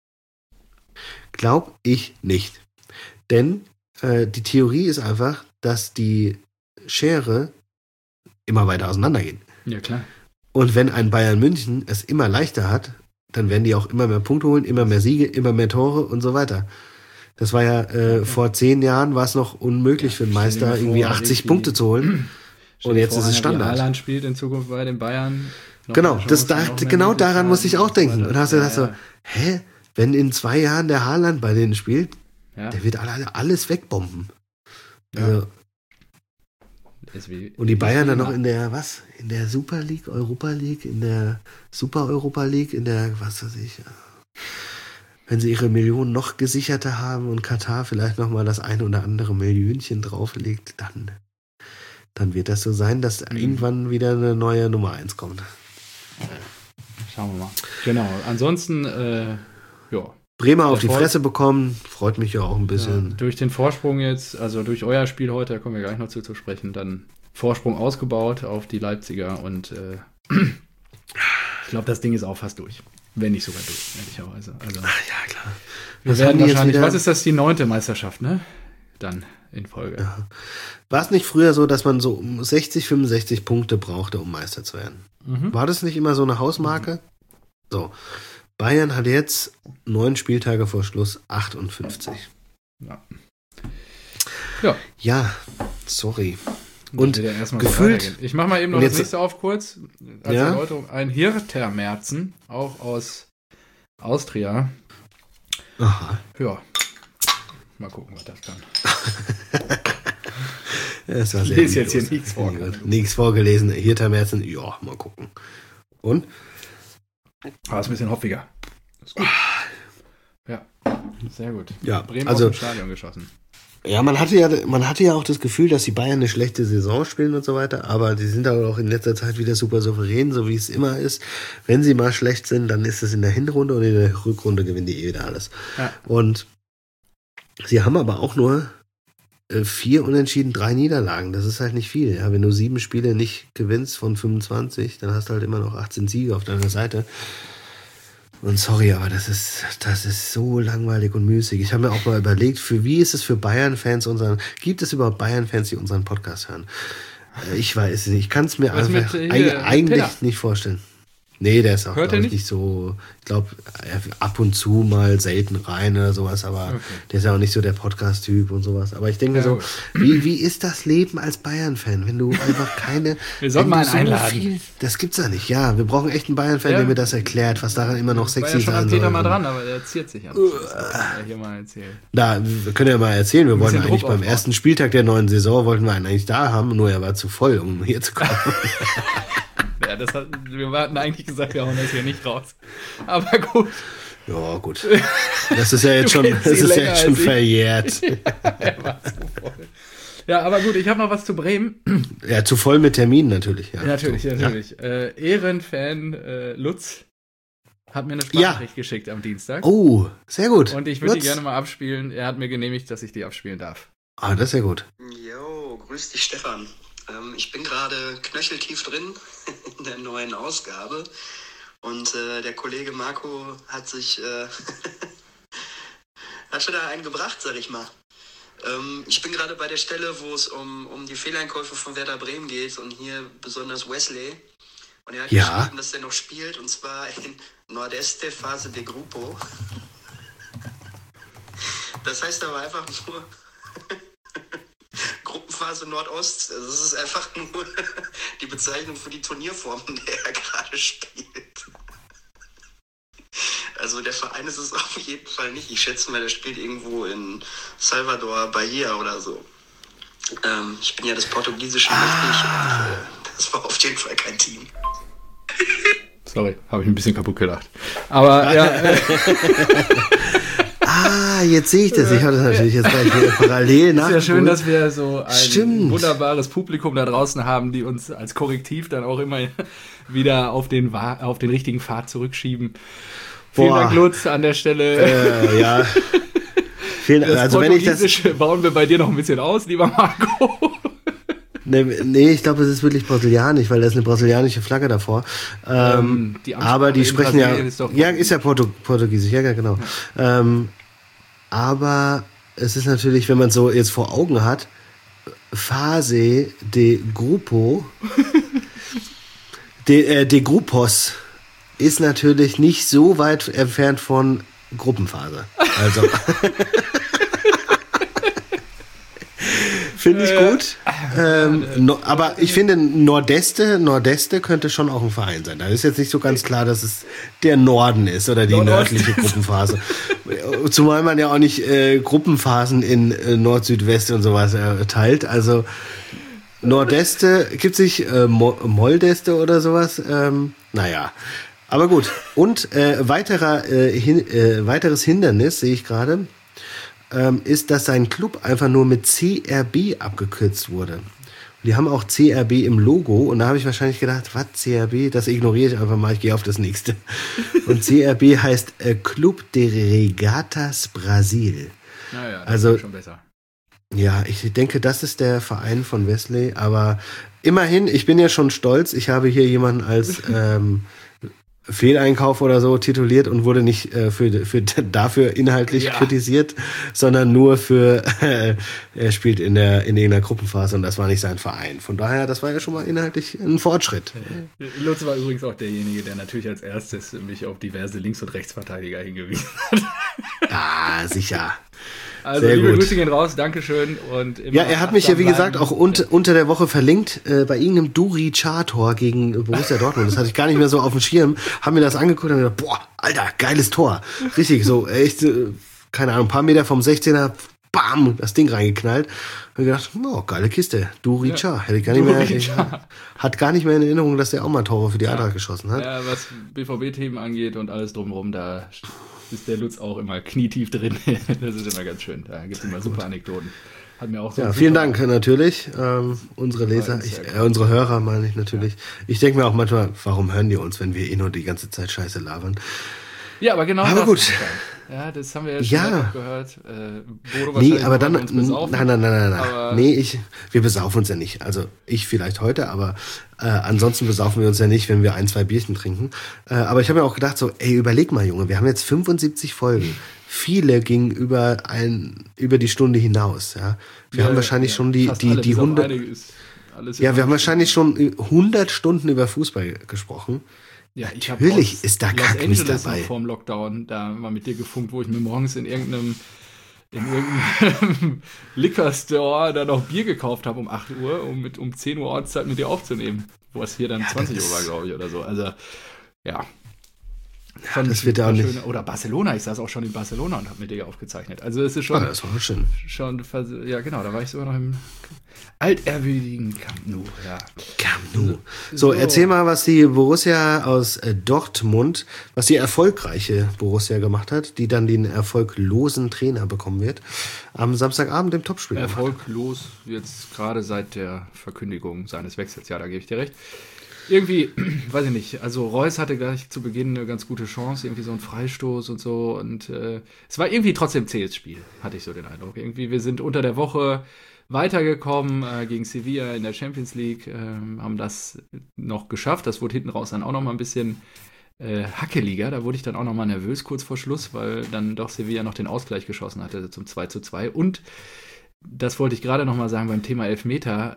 Glaub ich nicht. Denn die Theorie ist einfach, dass die Schere immer weiter auseinandergehen. Ja, klar. Und wenn ein Bayern München es immer leichter hat, dann werden die auch immer mehr Punkte holen, immer mehr Siege, immer mehr Tore und so weiter. Das war ja, vor 10 Jahren war es noch unmöglich für einen Meister, irgendwie 80 Punkte zu holen. Und jetzt ist es Standard. Haaland spielt in Zukunft bei den Bayern. Genau, daran musste ich auch denken. Und hast du gedacht so, wenn in 2 Jahren der Haaland bei denen spielt, der wird alles wegbomben. Ja. Also, und die Bayern dann noch in der Super League, Europa League, in der Super Europa League, in der, was weiß ich, wenn sie ihre Millionen noch gesicherter haben und Katar vielleicht nochmal das eine oder andere Millionchen drauflegt, dann wird das so sein, dass irgendwann wieder eine neue Nummer 1 kommt. Schauen wir mal. Genau, ansonsten, Bremer auf die Fresse bekommen, freut mich ja auch ein bisschen. Ja, durch den Vorsprung jetzt, also durch euer Spiel heute, da kommen wir gleich noch zu sprechen, dann Vorsprung ausgebaut auf die Leipziger und ich glaube, das Ding ist auch fast durch. Wenn nicht sogar durch, ehrlicherweise. Also, ja, klar. Wir werden wahrscheinlich, was ist das, die 9. Meisterschaft, ne? Dann in Folge. Ja. War es nicht früher so, dass man so 60, 65 Punkte brauchte, um Meister zu werden? War das nicht immer so eine Hausmarke? So. Bayern hat jetzt 9 Spieltage vor Schluss 58. Ja, sorry. Und gefühlt... Ich mache mal eben noch das nächste auf kurz. Als Erläuterung. Ein Hirtermerzen, auch aus Austria. Aha. Ja. Mal gucken, was das kann. Das war ich lese jetzt hier nichts vorgelesen. Nichts vorgelesen. Hirtermerzen, ja, mal gucken. Und? Aber ist ein bisschen hopfiger. Ist gut. Ja, sehr gut. Ja, Bremen aus dem Stadion geschossen. Ja, man hatte ja auch das Gefühl, dass die Bayern eine schlechte Saison spielen und so weiter, aber die sind aber auch in letzter Zeit wieder super souverän, so wie es immer ist. Wenn sie mal schlecht sind, dann ist es in der Hinrunde und in der Rückrunde gewinnen die wieder alles. Ja. Und sie haben aber auch nur 4 Unentschieden, 3 Niederlagen. Das ist halt nicht viel. Ja, wenn du 7 Spiele nicht gewinnst von 25, dann hast du halt immer noch 18 Siege auf deiner Seite. Und sorry, aber das ist so langweilig und müßig. Ich habe mir auch mal überlegt, wie ist es für Bayern-Fans gibt es überhaupt Bayern-Fans, die unseren Podcast hören? Ich weiß es nicht. Ich kann es mir einfach eigentlich nicht vorstellen. Nee, der ist auch nicht so, ich glaube, ab und zu mal selten rein oder sowas, aber der ist ja auch nicht so der Podcast-Typ und sowas. Aber ich denke so, wie ist das Leben als Bayern-Fan, wenn du einfach keine... Wir sollten mal einen einladen. Das gibt's ja nicht, ja. Wir brauchen echt einen Bayern-Fan, der mir das erklärt, was daran immer noch sexy sein soll. Ich war ja schon an Peter mal dran, aber der ziert sich an. Das kann er hier mal erzählen. Wir können ja mal erzählen, wir wollten eigentlich beim ersten Spieltag der neuen Saison, wollten wir ihn eigentlich da haben, nur er war zu voll, um hier zu kommen. Ja, wir hatten eigentlich gesagt, wir hauen das hier nicht raus. Aber gut. Ja, gut. Das ist ja jetzt schon verjährt. Er war zu voll. Ja, aber gut, ich habe noch was zu Bremen. Ja, zu voll mit Terminen natürlich. Ja, natürlich. Ehrenfan Lutz hat mir eine Sprachnachricht geschickt am Dienstag. Oh, sehr gut. Und ich würde die gerne mal abspielen. Er hat mir genehmigt, dass ich die abspielen darf. Ah, das ist ja gut. Jo, grüß dich, Stefan. Ich bin gerade knöcheltief drin in der neuen Ausgabe. Und der Kollege Marco hat sich hat schon da einen gebracht, sag ich mal. Ich bin gerade bei der Stelle, wo es um die Fehleinkäufe von Werder Bremen geht und hier besonders Wesley. Und er hat geschrieben, dass er noch spielt, und zwar in Nordeste Fase de Grupo. Das heißt aber einfach nur Gruppenphase Nordost. Also es ist einfach nur die Bezeichnung für die Turnierform, in der er gerade spielt. Also der Verein ist es auf jeden Fall nicht. Ich schätze mal, der spielt irgendwo in Salvador, Bahia oder so. Ich bin ja des Portugiesischen mächtig und das war auf jeden Fall kein Team. Sorry, habe ich ein bisschen kaputt gelacht. Aber ja. Jetzt sehe ich das. Ich habe das natürlich jetzt gleich wieder parallel nach. Es ist ja schön, dass wir so ein wunderbares Publikum da draußen haben, die uns als Korrektiv dann auch immer wieder auf den richtigen Pfad zurückschieben. Vielen Dank, Lutz, an der Stelle. Ja. Also wenn ich das bauen wir bei dir noch ein bisschen aus, lieber Marco. Nee, ich glaube, es ist wirklich brasilianisch, weil da ist eine brasilianische Flagge davor. Aber die sprechen ist ja Portugiesisch, ja, genau. Ja. Aber es ist natürlich, wenn man so jetzt vor Augen hat, Fase de Grupo, de Grupos, ist natürlich nicht so weit entfernt von Gruppenphase. Also finde ich gut. Aber ich finde, Nordeste könnte schon auch ein Verein sein. Da ist jetzt nicht so ganz klar, dass es der Norden ist oder die nördliche Gruppenphase. Zumal man ja auch nicht Gruppenphasen in Nord, Südwest und sowas teilt. Also Nordeste, gibt es nicht Moldeste oder sowas? Naja. Aber gut. Und weiteres Hindernis, sehe ich gerade, ist, dass sein Club einfach nur mit CRB abgekürzt wurde. Die haben auch CRB im Logo und da habe ich wahrscheinlich gedacht, was, CRB? Das ignoriere ich einfach mal, ich gehe auf das nächste. Und CRB heißt Club de Regatas Brasil. Naja, das also, ist schon besser. Ja, ich denke, das ist der Verein von Wesley, aber immerhin, ich bin ja schon stolz, ich habe hier jemanden als Fehleinkauf oder so tituliert und wurde nicht dafür inhaltlich kritisiert, sondern nur für er spielt in irgendeiner Gruppenphase und das war nicht sein Verein. Von daher, das war ja schon mal inhaltlich ein Fortschritt. Lutz war übrigens auch derjenige, der natürlich als erstes mich auf diverse Links- und Rechtsverteidiger hingewiesen hat. Sicher. Also sehr liebe gut. Grüße gehen raus, Dankeschön. Und ja, er hat mich ja wie gesagt auch unter der Woche verlinkt bei irgendeinem Durichator gegen Borussia Dortmund. Das hatte ich gar nicht mehr so auf dem Schirm. Haben mir das angeguckt und gedacht, boah, Alter, geiles Tor. Richtig, so echt, keine Ahnung, ein paar Meter vom 16er, bam, das Ding reingeknallt. Und gedacht, oh, geile Kiste. Duricha. Hätte ich gar nicht mehr, hat gar nicht mehr in Erinnerung, dass der auch mal Tore für die Eintracht geschossen hat. Ja, was BVB-Themen angeht und alles drumherum, da ist der Lutz auch immer knietief drin. Das ist immer ganz schön. Da gibt es immer super Anekdoten. Hat mir auch so vielen Dank natürlich. Unsere Leser, unsere Hörer meine ich natürlich. Ich denke mir auch manchmal, warum hören die uns, wenn wir nur die ganze Zeit Scheiße labern? Ja, aber genau. Aber gut. Ja, das haben wir ja schon mehrfach gehört. Aber dann, nein. Nee, wir besaufen uns ja nicht. Also ich vielleicht heute, aber ansonsten besaufen wir uns ja nicht, wenn wir 1-2 Bierchen trinken. Aber ich habe mir auch gedacht so, überleg mal, Junge, wir haben jetzt 75 Folgen. Viele gingen über die Stunde hinaus. Ja, wir haben wahrscheinlich schon die 100. Ja, wir haben wahrscheinlich schon 100 Stunden über Fußball gesprochen. Ja, natürlich ist da Kackmist dabei. Vor dem Lockdown, da mal mit dir gefunkt, wo ich mir morgens in irgendeinem Liquor Store da noch Bier gekauft habe um 8 Uhr, um 10 Uhr Ortszeit mit dir aufzunehmen. Wo es hier dann 20 Uhr war, glaube ich, oder so. Also, ja. Das wird ja auch nicht. Oder Barcelona, ich saß auch schon in Barcelona und habe mit dir aufgezeichnet. Also es ist schon. Das war schön. Ja, genau, da war ich sogar noch im altehrwürdigen Camp Nou. Ja. Camp Nou. So, erzähl mal, was die Borussia aus Dortmund, was die erfolgreiche Borussia gemacht hat, die dann den erfolglosen Trainer bekommen wird, am Samstagabend im Topspiel. Erfolglos jetzt gerade seit der Verkündigung seines Wechsels. Ja, da gebe ich dir recht. irgendwie, weiß ich nicht, also Reus hatte gleich zu Beginn eine ganz gute Chance, irgendwie so ein Freistoß und so. Und es war irgendwie trotzdem zähes Spiel, hatte ich so den Eindruck. Irgendwie, wir sind unter der Woche weitergekommen gegen Sevilla in der Champions League, haben das noch geschafft. Das wurde hinten raus dann auch noch mal ein bisschen hackeliger. Da wurde ich dann auch noch mal nervös kurz vor Schluss, weil dann doch Sevilla noch den Ausgleich geschossen hatte zum 2:2. Und das wollte ich gerade noch mal sagen beim Thema Elfmeter,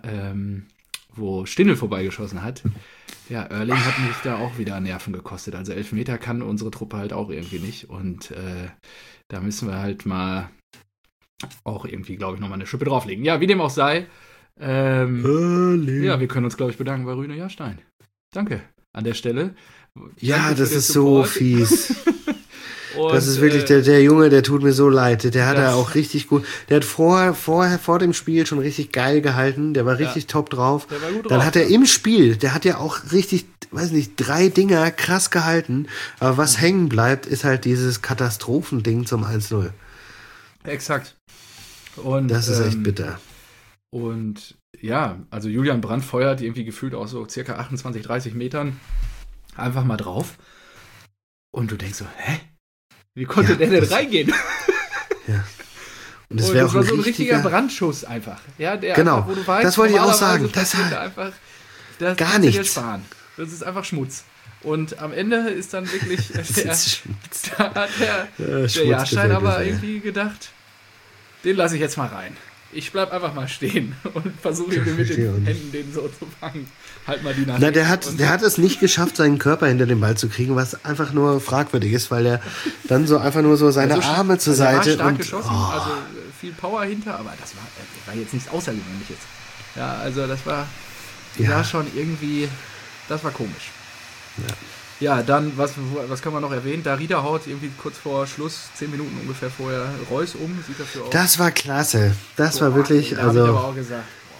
wo Stindl vorbeigeschossen hat. Ja, Erling hat mich da auch wieder Nerven gekostet. Also Elfmeter kann unsere Truppe halt auch irgendwie nicht. Und da müssen wir halt mal auch irgendwie, glaube ich, nochmal eine Schippe drauflegen. Ja, wie dem auch sei. Ja, wir können uns, glaube ich, bedanken bei Rüne Jahrstein. Danke an der Stelle. Ja, das ist so fies. Und, das ist wirklich, der Junge, der tut mir so leid. Der hat auch richtig gut, der hat vor dem Spiel schon richtig geil gehalten, der war richtig top drauf. Der war gut drauf. Dann hat er im Spiel, der hat ja auch richtig, weiß nicht, 3 Dinger krass gehalten. Aber was hängen bleibt, ist halt dieses Katastrophending zum 1:0. Exakt. Und, das ist echt bitter. Und ja, also Julian Brandt feuert irgendwie gefühlt aus so circa 28, 30 Metern einfach mal drauf. Und du denkst so, hä? Wie konnte der denn reingehen? Ja. Und das war so ein richtiger Brandschuss einfach. Ja, der genau, einfach, wo du weißt, das wollte ich auch sagen. Das einfach, das gar nichts. Sparen. Das ist einfach Schmutz. Und am Ende ist dann wirklich da hat der Jahrstein aber irgendwie gedacht, den lasse ich jetzt mal rein. Ich bleib einfach mal stehen und versuche ihn mit den Händen den so zu fangen. Halt mal die Nase. Na, der hat es nicht geschafft, seinen Körper hinter den Ball zu kriegen, was einfach nur fragwürdig ist, weil er dann so einfach nur so seine Arme zur Seite. Er war stark geschossen, also viel Power hinter, aber das war jetzt nichts Außergewöhnliches. Ja, also das war schon irgendwie, das war komisch. Ja, dann, was kann man noch erwähnen? Darida haut irgendwie kurz vor Schluss, 10 Minuten ungefähr vorher, Reus sieht dafür aus. Das war klasse. Das war wirklich, da habe ich aber auch gesagt,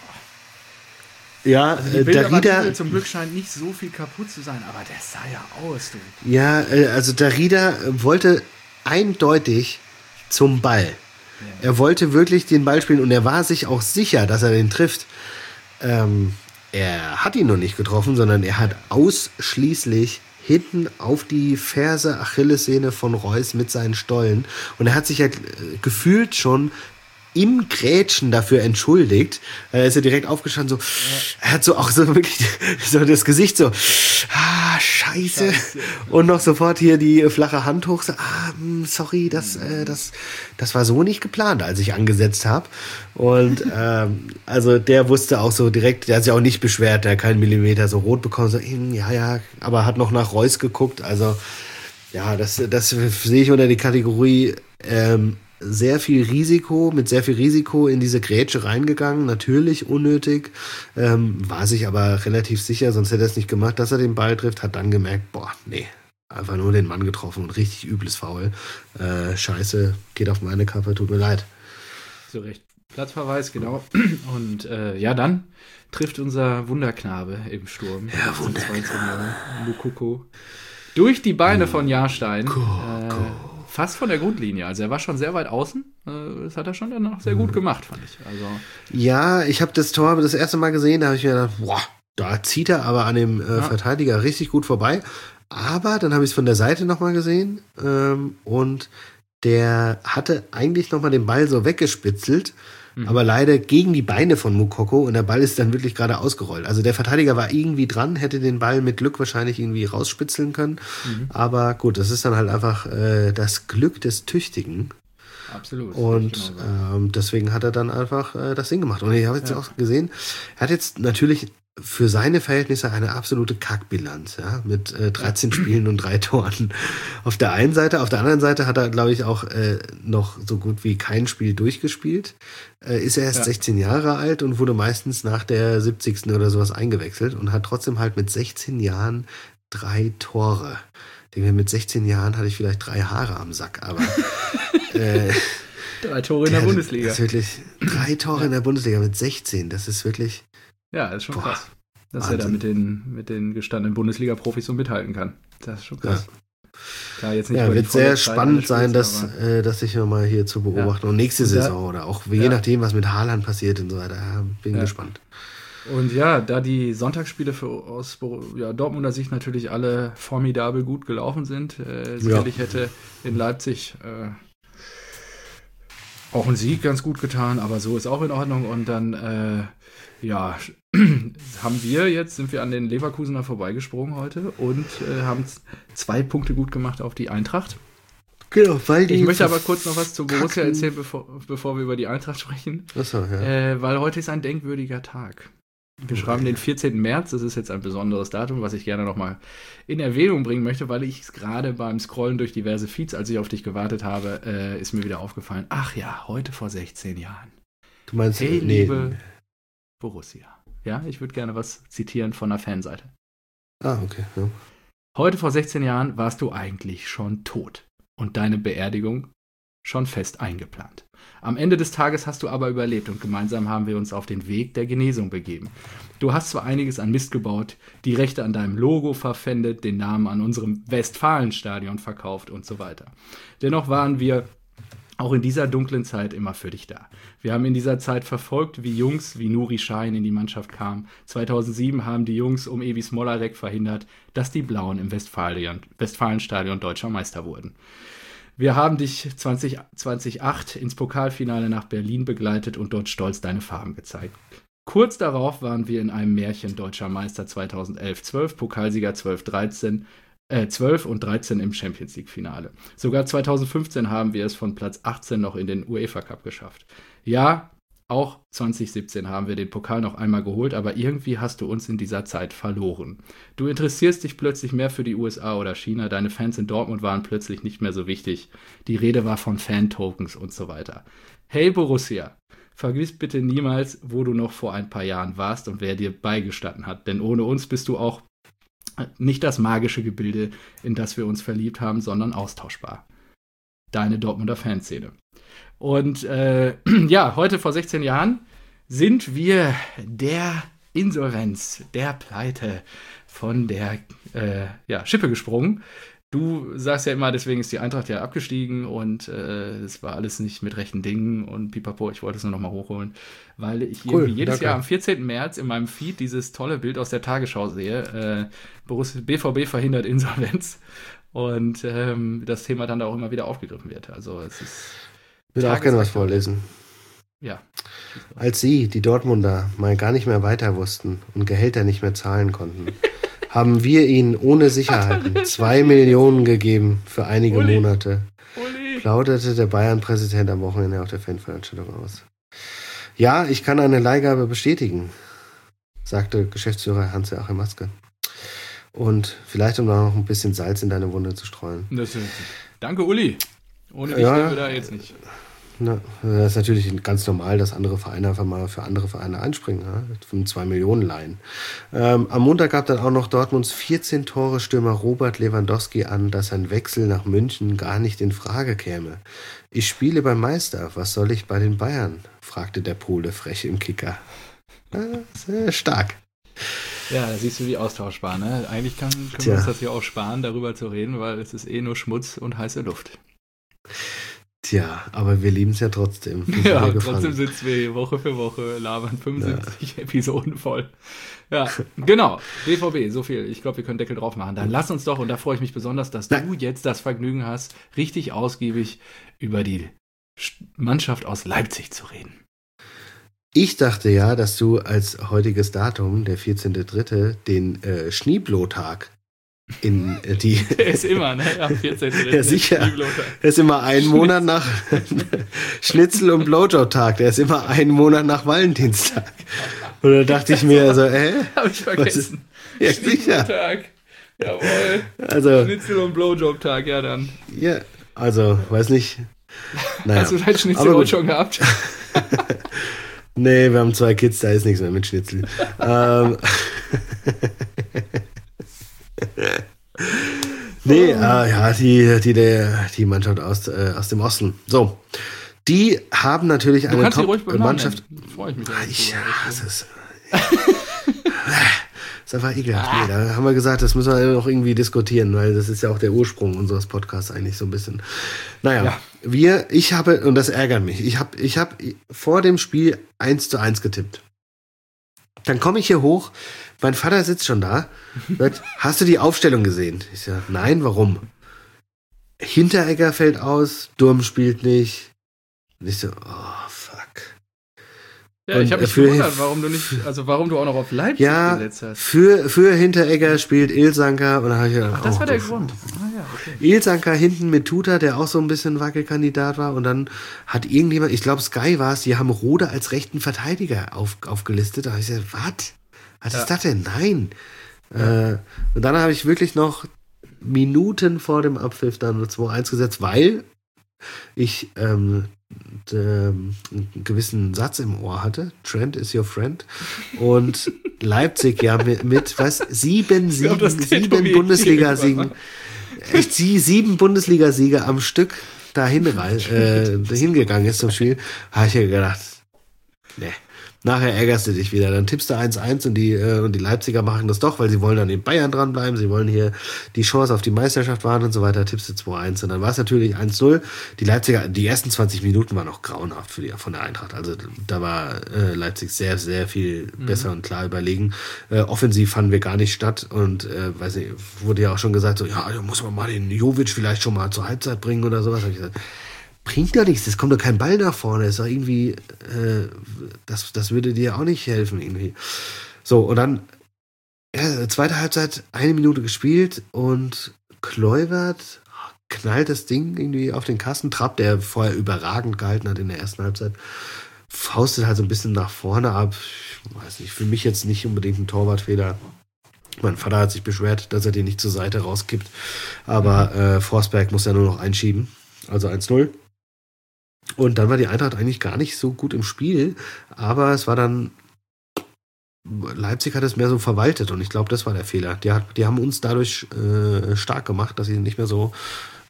ja, also Darida zum Glück scheint nicht so viel kaputt zu sein, aber der sah ja aus, du. Ja, also Darida wollte eindeutig zum Ball. Ja. Er wollte wirklich den Ball spielen und er war sich auch sicher, dass er den trifft. Er hat ihn noch nicht getroffen, sondern er hat ausschließlich hinten auf die Ferse, Achillessehne von Reus mit seinen Stollen. Und er hat sich ja gefühlt schon im Grätschen dafür entschuldigt. Er ist ja direkt aufgestanden, so, er hat so auch so wirklich so das Gesicht so, scheiße. Und noch sofort hier die flache Hand hoch, so, sorry, das war so nicht geplant, als ich angesetzt habe. Und also der wusste auch so direkt, der hat sich auch nicht beschwert, der hat keinen Millimeter so rot bekommen, so, ja, aber hat noch nach Reus geguckt. Also ja, das sehe ich unter die Kategorie mit sehr viel Risiko in diese Grätsche reingegangen, natürlich unnötig, war sich aber relativ sicher, sonst hätte er es nicht gemacht, dass er den Ball trifft, hat dann gemerkt, einfach nur den Mann getroffen und richtig übles Foul. Scheiße, geht auf meine Kappe, tut mir leid. So recht. Platzverweis, genau. Und dann trifft unser Wunderknabe im Sturm. Ja, Wunderknabe. Moukoko. Durch die Beine von Jahrstein. Fast von der Grundlinie. Also er war schon sehr weit außen. Das hat er schon dann noch sehr gut gemacht, fand ich. Also ja, ich habe das Tor das erste Mal gesehen, da habe ich mir gedacht, da zieht er aber an dem Verteidiger richtig gut vorbei. Aber dann habe ich es von der Seite nochmal gesehen und der hatte eigentlich nochmal den Ball so weggespitzelt, aber leider gegen die Beine von Moukoko und der Ball ist dann wirklich gerade ausgerollt. Also der Verteidiger war irgendwie dran, hätte den Ball mit Glück wahrscheinlich irgendwie rausspitzeln können. Aber gut, das ist dann halt einfach das Glück des Tüchtigen. Absolut. Und deswegen hat er dann einfach das Ding gemacht. Und ich habe jetzt auch gesehen, er hat jetzt natürlich für seine Verhältnisse eine absolute Kackbilanz, ja, mit 13 Spielen und 3 Toren. Auf der einen Seite, auf der anderen Seite hat er, glaube ich, auch noch so gut wie kein Spiel durchgespielt. Ist er erst 16 Jahre alt und wurde meistens nach der 70. oder sowas eingewechselt und hat trotzdem halt mit 16 Jahren 3 Tore. Ich denke, mit 16 Jahren hatte ich vielleicht 3 Haare am Sack, aber 3 Tore in der Bundesliga. Das ist wirklich 3 Tore in der Bundesliga mit 16, das ist wirklich. Ja, das ist schon krass. Dass er da mit den gestandenen Bundesliga-Profis so mithalten kann. Das ist schon krass. Klar, jetzt nicht wird sehr spannend sein, das sich nochmal hier zu beobachten. Und nächste Saison oder auch je nachdem, was mit Haaland passiert und so weiter. Bin gespannt. Und ja, da die Sonntagsspiele aus Dortmunder Sicht natürlich alle formidabel gut gelaufen sind, sicherlich hätte in Leipzig auch ein Sieg ganz gut getan, aber so ist auch in Ordnung. Und dann, sind wir an den Leverkusener vorbeigesprungen heute und haben 2 Punkte gut gemacht auf die Eintracht. Genau, weil ich möchte aber kurz noch was zu Borussia erzählen, bevor wir über die Eintracht sprechen. Achso, ja. Weil heute ist ein denkwürdiger Tag. Wir schreiben den 14. März, das ist jetzt ein besonderes Datum, was ich gerne nochmal in Erwähnung bringen möchte, weil ich es gerade beim Scrollen durch diverse Feeds, als ich auf dich gewartet habe, ist mir wieder aufgefallen, ach ja, heute vor 16 Jahren. Du meinst, hey, liebe Borussia. Ja, ich würde gerne was zitieren von der Fanseite. Ah, okay. Ja. Heute vor 16 Jahren warst du eigentlich schon tot und deine Beerdigung schon fest eingeplant. Am Ende des Tages hast du aber überlebt und gemeinsam haben wir uns auf den Weg der Genesung begeben. Du hast zwar einiges an Mist gebaut, die Rechte an deinem Logo verpfändet, den Namen an unserem Westfalenstadion verkauft und so weiter. Dennoch waren wir auch in dieser dunklen Zeit immer für dich da. Wir haben in dieser Zeit verfolgt, wie Jungs wie Nuri Sahin in die Mannschaft kamen. 2007 haben die Jungs um Evi Smolarek verhindert, dass die Blauen im Westfalenstadion deutscher Meister wurden. Wir haben dich 2008 ins Pokalfinale nach Berlin begleitet und dort stolz deine Farben gezeigt. Kurz darauf waren wir in einem Märchen deutscher Meister 2011-12, Pokalsieger 12 und 13 im Champions League-Finale. Sogar 2015 haben wir es von Platz 18 noch in den UEFA Cup geschafft. Ja, auch 2017 haben wir den Pokal noch einmal geholt, aber irgendwie hast du uns in dieser Zeit verloren. Du interessierst dich plötzlich mehr für die USA oder China, deine Fans in Dortmund waren plötzlich nicht mehr so wichtig. Die Rede war von Fan-Tokens und so weiter. Hey Borussia, vergiss bitte niemals, wo du noch vor ein paar Jahren warst und wer dir beigestanden hat, denn ohne uns bist du auch nicht das magische Gebilde, in das wir uns verliebt haben, sondern austauschbar. Deine Dortmunder Fanszene. Und heute vor 16 Jahren sind wir der Insolvenz, der Pleite von der Schippe gesprungen. Du sagst ja immer, deswegen ist die Eintracht ja abgestiegen und es war alles nicht mit rechten Dingen und pipapo, ich wollte es nur noch mal hochholen, weil ich jedes Jahr am 14. März in meinem Feed dieses tolle Bild aus der Tagesschau sehe. BVB verhindert Insolvenz und das Thema dann da auch immer wieder aufgegriffen wird. Also es ist... Ich würde auch gerne was vorlesen. Ja. Als sie, die Dortmunder, mal gar nicht mehr weiter wussten und Gehälter nicht mehr zahlen konnten, haben wir ihnen ohne Sicherheiten 2 Millionen gegeben für einige Monate. Plauderte der Bayern-Präsident am Wochenende auf der Fanveranstaltung aus. Ja, ich kann eine Leihgabe bestätigen, sagte Geschäftsführer Hans-Joachim Maske. Und vielleicht, um noch ein bisschen Salz in deine Wunde zu streuen. Danke, Uli. Ohne dich wären wir da jetzt nicht. Na, das ist natürlich ganz normal, dass andere Vereine einfach mal für andere Vereine einspringen, ja? Von 2 Millionen Leihen. Am Montag gab dann auch noch Dortmunds 14-Tore-Stürmer Robert Lewandowski an, dass ein Wechsel nach München gar nicht in Frage käme. Ich spiele beim Meister, was soll ich bei den Bayern? Fragte der Pole frech im Kicker. Sehr stark. Ja, da siehst du, wie austauschbar, ne? Eigentlich können wir uns das hier auch sparen, darüber zu reden, weil es ist nur Schmutz und heiße Luft. Tja, aber wir lieben es ja trotzdem. Ja, trotzdem sitzen wir hier Woche für Woche, labern 75 Episoden voll. Ja, genau. BVB, so viel. Ich glaube, wir können Deckel drauf machen. Dann lass uns doch, und da freue ich mich besonders, dass du jetzt das Vergnügen hast, richtig ausgiebig über die Mannschaft aus Leipzig zu reden. Ich dachte ja, dass du als heutiges Datum, der 14.3., den Schneeblo-Tag in die... Der ist immer, ne? Am 14.3. Ja, sicher. Der ist immer einen Monat nach Schnitzel- und Blowjob-Tag. Der ist immer einen Monat nach Valentinstag. Und da dachte ich mir so, Hab ich vergessen. Ja, sicher. Tag. Jawohl. Also, Schnitzel- und Blowjob-Tag, ja dann. Ja, also, weiß nicht. Naja. Hast du dein Schnitzel heute schon gehabt? Nee, wir haben 2 Kids, da ist nichts mehr mit Schnitzel. Nee, die Mannschaft aus dem Osten. So, die haben natürlich eine Top-Mannschaft. Freue ich mich. Das ist einfach ekelhaft. Nee, da haben wir gesagt, das müssen wir noch irgendwie diskutieren, weil das ist ja auch der Ursprung unseres Podcasts eigentlich so ein bisschen. Naja, ich habe, und das ärgert mich, ich habe vor dem Spiel 1:1 getippt. Dann komme ich hier hoch, mein Vater sitzt schon da, sagt, hast du die Aufstellung gesehen? Ich sage, nein, warum? Hinteregger fällt aus, Durm spielt nicht. Und ich so, oh, fuck. Ja, ich habe mich gewundert, warum du auch noch auf Leipzig gesetzt hast. Für Hinteregger spielt Ilsanker und dann habe ich gedacht, das war der Grund. Okay. Ilsanker hinten mit Tuta, der auch so ein bisschen Wackelkandidat war und dann hat irgendjemand, ich glaube Sky war es, die haben Rode als rechten Verteidiger aufgelistet. Da habe ich gesagt, was ist das denn? Nein. Und dann habe ich wirklich noch Minuten vor dem Abpfiff dann 2-1 gesetzt, weil ich einen gewissen Satz im Ohr hatte. Trent is your friend. Und Leipzig ja mit was? 7 Bundesliga-Siegen. 7 Bundesliga-Siege am Stück dahin hingegangen ist zum Spiel. Habe ich ja gedacht, nee. Nachher ärgerst du dich wieder. Dann tippst du 1-1 und die Leipziger machen das doch, weil sie wollen dann in Bayern dranbleiben. Sie wollen hier die Chance auf die Meisterschaft wahren und so weiter. Tippst du 2-1 und dann war es natürlich 1-0. Die Leipziger, die ersten 20 Minuten waren noch grauenhaft von der Eintracht. Also da war Leipzig sehr, sehr viel besser und klar überlegen. Offensiv fanden wir gar nicht statt und weiß nicht, wurde ja auch schon gesagt, so ja, da muss man mal den Jovic vielleicht schon mal zur Halbzeit bringen oder sowas. Habe ich gesagt, bringt doch nichts, es kommt doch kein Ball nach vorne, ist doch irgendwie, das würde dir auch nicht helfen irgendwie. So, und dann, zweite Halbzeit, 1 Minute gespielt und Kluivert knallt das Ding irgendwie auf den Kasten, Trapp, der vorher überragend gehalten hat in der ersten Halbzeit, faustet halt so ein bisschen nach vorne ab, ich weiß nicht, für mich jetzt nicht unbedingt ein Torwartfehler. Mein Vater hat sich beschwert, dass er den nicht zur Seite rauskippt, aber Forsberg muss ja nur noch einschieben, also 1-0. Und dann war die Eintracht eigentlich gar nicht so gut im Spiel, aber es war dann, Leipzig hat es mehr so verwaltet und ich glaube, das war der Fehler. Die haben uns dadurch stark gemacht, dass sie nicht mehr so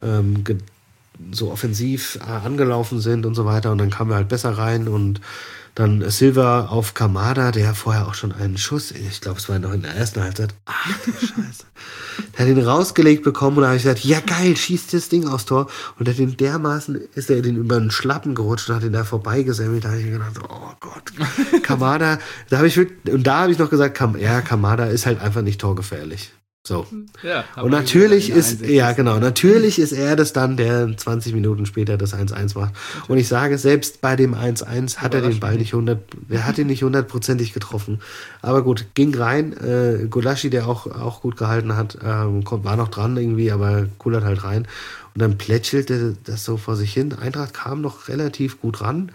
offensiv angelaufen sind und so weiter und dann kamen wir halt besser rein und dann Silva auf Kamada, der vorher auch schon einen Schuss, ich glaube, es war noch in der ersten Halbzeit, ach du Scheiße, der hat ihn rausgelegt bekommen und da habe ich gesagt, ja geil, schießt das Ding aufs Tor und ist er den über den Schlappen gerutscht und hat ihn da vorbeigesammelt, da habe ich mir gedacht, oh Gott, Kamada, da habe ich noch gesagt, Kamada ist halt einfach nicht torgefährlich. So. Ja, und natürlich ist er das dann, der 20 Minuten später das 1-1 macht. Und ich sage, selbst bei dem 1-1 hat er den Ball nicht hundertprozentig getroffen. Aber gut, ging rein. Gulaschi, der auch gut gehalten hat, war noch dran irgendwie, aber kullert halt rein. Und dann plätschelte das so vor sich hin. Eintracht kam noch relativ gut ran.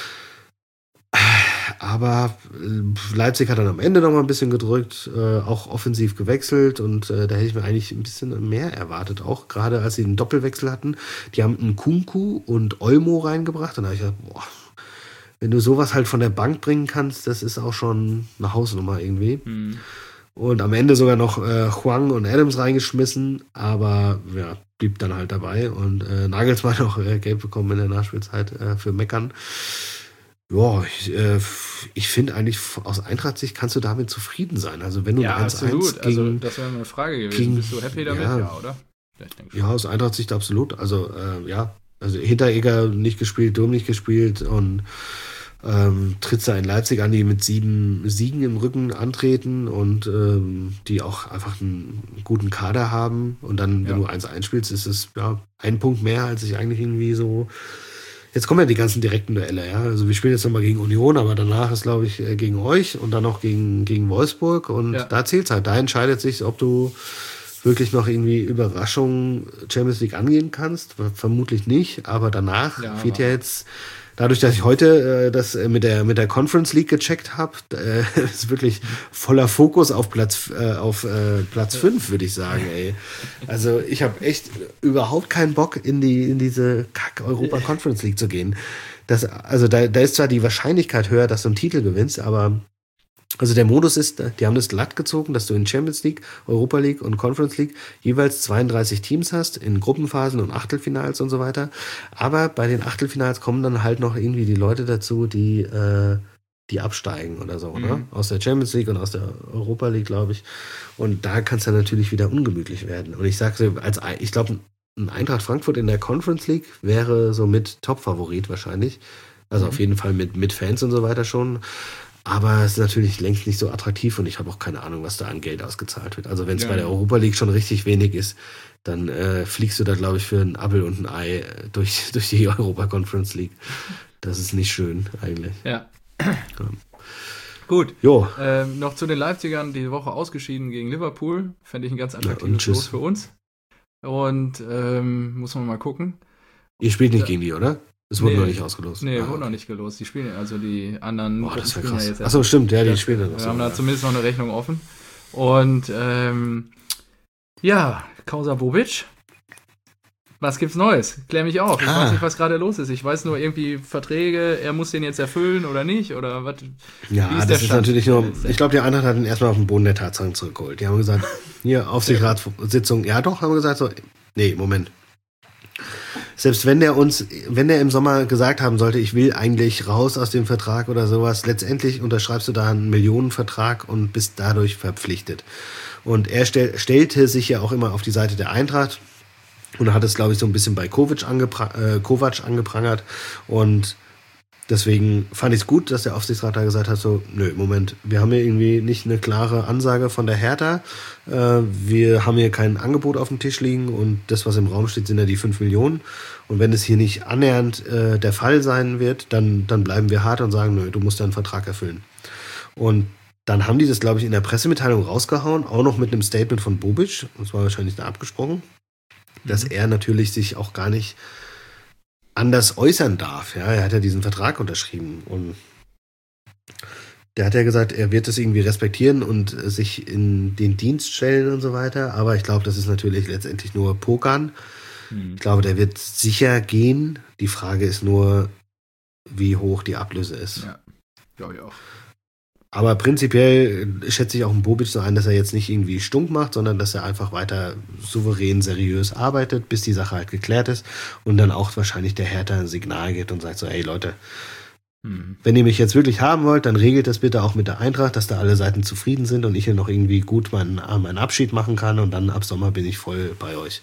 Aber Leipzig hat dann am Ende noch mal ein bisschen gedrückt, auch offensiv gewechselt und da hätte ich mir eigentlich ein bisschen mehr erwartet, auch gerade als sie einen Doppelwechsel hatten. Die haben einen Kunku und Olmo reingebracht und da habe ich gedacht, boah, wenn du sowas halt von der Bank bringen kannst, das ist auch schon eine Hausnummer irgendwie. Und am Ende sogar noch Hwang und Adams reingeschmissen, aber ja, blieb dann halt dabei und Nagelsmann noch gelb bekommen in der Nachspielzeit für Meckern. Ja, ich finde eigentlich, aus Eintracht-Sicht kannst du damit zufrieden sein. Also wenn du ja, 1-1 absolut. Also das wäre eine Frage gewesen. Bist du happy damit? Ja, oder? Ja, aus Eintracht-Sicht absolut. Also also Hinteregger nicht gespielt, Durm nicht gespielt und trittst da in Leipzig an, die mit 7 Siegen im Rücken antreten und die auch einfach einen guten Kader haben. Und dann, wenn du 1-1 spielst, ist es ja ein Punkt mehr, als ich eigentlich irgendwie so. Jetzt kommen ja die ganzen direkten Duelle, ja. Also wir spielen jetzt nochmal gegen Union, aber danach ist, glaube ich, gegen euch und dann noch gegen Wolfsburg. Und da zählt's halt. Da entscheidet sich, ob du wirklich noch irgendwie Überraschung Champions League angehen kannst. Vermutlich nicht, aber danach wird ja jetzt, dadurch, dass ich heute das mit der Conference League gecheckt habe, ist wirklich voller Fokus auf Platz 5, würde ich sagen, ey. Also ich habe echt überhaupt keinen Bock, in diese Kack-Europa-Conference League zu gehen. Da ist zwar die Wahrscheinlichkeit höher, dass du einen Titel gewinnst, aber also der Modus ist, die haben das glatt gezogen, dass du in Champions League, Europa League und Conference League jeweils 32 Teams hast, in Gruppenphasen und Achtelfinals und so weiter. Aber bei den Achtelfinals kommen dann halt noch irgendwie die Leute dazu, die absteigen oder so, ne? Aus der Champions League und aus der Europa League, glaube ich. Und da kann es dann natürlich wieder ungemütlich werden. Und ich sage, ich glaube, ein Eintracht Frankfurt in der Conference League wäre so mit Top-Favorit wahrscheinlich. Also auf jeden Fall mit Fans und so weiter schon. Aber es ist natürlich längst nicht so attraktiv und ich habe auch keine Ahnung, was da an Geld ausgezahlt wird. Also wenn es bei der Europa League schon richtig wenig ist, dann fliegst du da, glaube ich, für einen Appel und ein Ei durch die Europa Conference League. Das ist nicht schön eigentlich. Ja. Gut. Noch zu den Leipzigern, die Woche ausgeschieden gegen Liverpool. Fände ich ein ganz attraktives Los für uns. Und muss man mal gucken. Ihr spielt nicht gegen die, oder? Es wurde noch nicht ausgelost. Nee, wurde noch nicht gelost. Die spielen, also die anderen. Boah, das wäre krass. Achso, stimmt, ja, die spielen dann. Wir haben da zumindest noch eine Rechnung offen. Und Causa Bobic. Was gibt's Neues? Klär mich auf. Ich weiß nicht, was gerade los ist. Ich weiß nur irgendwie Verträge, er muss den jetzt erfüllen oder nicht, oder was? Ja, das ist natürlich nur, ich glaube, die Eintracht hat ihn erstmal auf den Boden der Tatsachen zurückgeholt. Die haben gesagt, hier, Aufsichtsratssitzung, ja doch, haben wir gesagt, so, nee, Moment. Selbst wenn der im Sommer gesagt haben sollte, ich will eigentlich raus aus dem Vertrag oder sowas, letztendlich unterschreibst du da einen Millionenvertrag und bist dadurch verpflichtet. Und er stellte sich ja auch immer auf die Seite der Eintracht und hat es, glaube ich, so ein bisschen bei Kovac angeprangert. Und deswegen fand ich es gut, dass der Aufsichtsrat da gesagt hat, so, nö, Moment, wir haben hier irgendwie nicht eine klare Ansage von der Hertha. Wir haben hier kein Angebot auf dem Tisch liegen und das, was im Raum steht, sind ja die 5 Millionen. Und wenn es hier nicht annähernd der Fall sein wird, dann bleiben wir hart und sagen, nö, du musst deinen Vertrag erfüllen. Und dann haben die das, glaube ich, in der Pressemitteilung rausgehauen, auch noch mit einem Statement von Bobic, das war wahrscheinlich da abgesprochen, dass er natürlich sich auch gar nicht anders äußern darf. Ja, er hat ja diesen Vertrag unterschrieben und der hat ja gesagt, er wird das irgendwie respektieren und sich in den Dienst stellen und so weiter. Aber ich glaube, das ist natürlich letztendlich nur Pokern. Ich glaube, der wird sicher gehen. Die Frage ist nur, wie hoch die Ablöse ist. Ja, glaube ich auch. Aber prinzipiell schätze ich auch einen Bobic so ein, dass er jetzt nicht irgendwie stunk macht, sondern dass er einfach weiter souverän, seriös arbeitet, bis die Sache halt geklärt ist und dann auch wahrscheinlich der Hertha ein Signal gibt und sagt so, ey Leute, wenn ihr mich jetzt wirklich haben wollt, dann regelt das bitte auch mit der Eintracht, dass da alle Seiten zufrieden sind und ich hier noch irgendwie gut meinen Abschied machen kann und dann ab Sommer bin ich voll bei euch.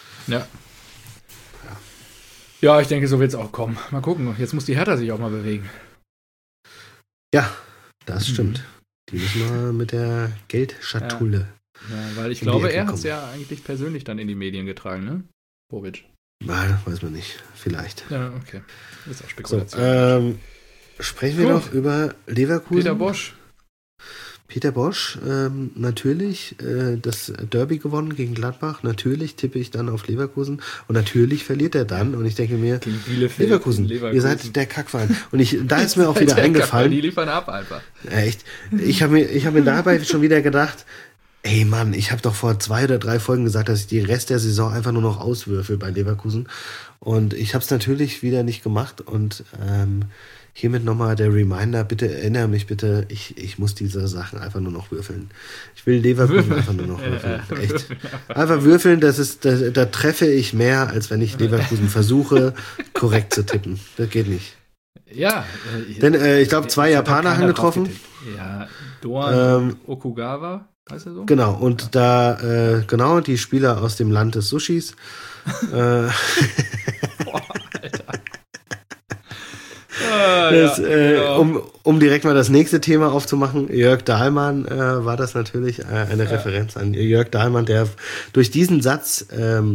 Ja, ich denke, so wird es auch kommen. Mal gucken, jetzt muss die Hertha sich auch mal bewegen. Ja, das stimmt. Die müssen mal mit der Geldschatulle. Ja, weil ich glaube, er hat es ja eigentlich persönlich dann in die Medien getragen, ne? Bobic. Nein, weiß man nicht. Vielleicht. Ja, okay. Das ist auch Spekulation. So, sprechen wir noch über Leverkusen. Peter Bosch, natürlich das Derby gewonnen gegen Gladbach. Natürlich tippe ich dann auf Leverkusen. Und natürlich verliert er dann. Und ich denke mir, Leverkusen, ihr seid der Kackverein. Und da ist mir auch wieder eingefallen. Die liefern ab einfach. Echt? Ich hab mir dabei schon wieder gedacht, ey Mann, ich habe doch vor 2 oder 3 Folgen gesagt, dass ich die Rest der Saison einfach nur noch auswürfel bei Leverkusen. Und ich habe es natürlich wieder nicht gemacht. Und hiermit nochmal der Reminder, bitte erinnere mich bitte, ich muss diese Sachen einfach nur noch würfeln. Ich will Leverkusen einfach nur noch würfeln. Echt. Einfach würfeln, da treffe ich mehr, als wenn ich Leverkusen versuche, korrekt zu tippen. Das geht nicht. Ja. Denn ich glaube, 2 Japaner haben getroffen. Ja, Doan Okugawa, heißt er so? Genau, und da, die Spieler aus dem Land des Sushis. Boah, Alter. Um direkt mal das nächste Thema aufzumachen, Jörg Dahlmann war das natürlich eine Referenz an Jörg Dahlmann, der durch diesen Satz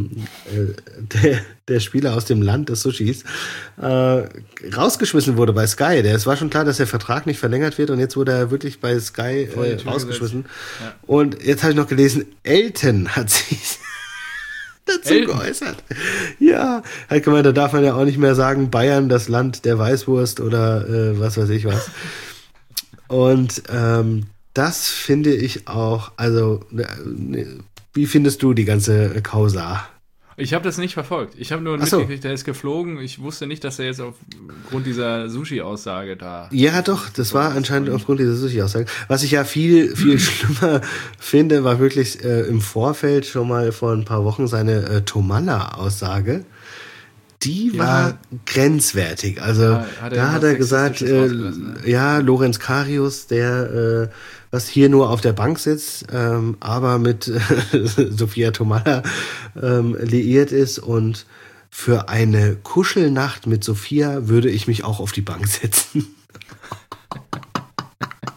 der Spieler aus dem Land des Sushis rausgeschmissen wurde bei Sky. Es war schon klar, dass der Vertrag nicht verlängert wird und jetzt wurde er wirklich bei Sky rausgeschmissen. Ja. Und jetzt habe ich noch gelesen, Elton hat sich dazu geäußert. Ja, halt gemeint, da darf man ja auch nicht mehr sagen, Bayern, das Land der Weißwurst oder was weiß ich was. Und das finde ich auch, also wie findest du die ganze Causa? Ich habe das nicht verfolgt. Ich habe nur mitgekriegt, der ist geflogen. Ich wusste nicht, dass er jetzt aufgrund dieser Sushi-Aussage da... Ja, doch, das war anscheinend aufgrund dieser Sushi-Aussage. Was ich ja viel, viel schlimmer finde, war wirklich im Vorfeld schon mal vor ein paar Wochen seine Tomalla-Aussage. Die war grenzwertig. Also da hat er gesagt, Lorenz Karius, der was hier nur auf der Bank sitzt, aber mit Sophia Tomalla liiert ist und für eine Kuschelnacht mit Sophia würde ich mich auch auf die Bank setzen.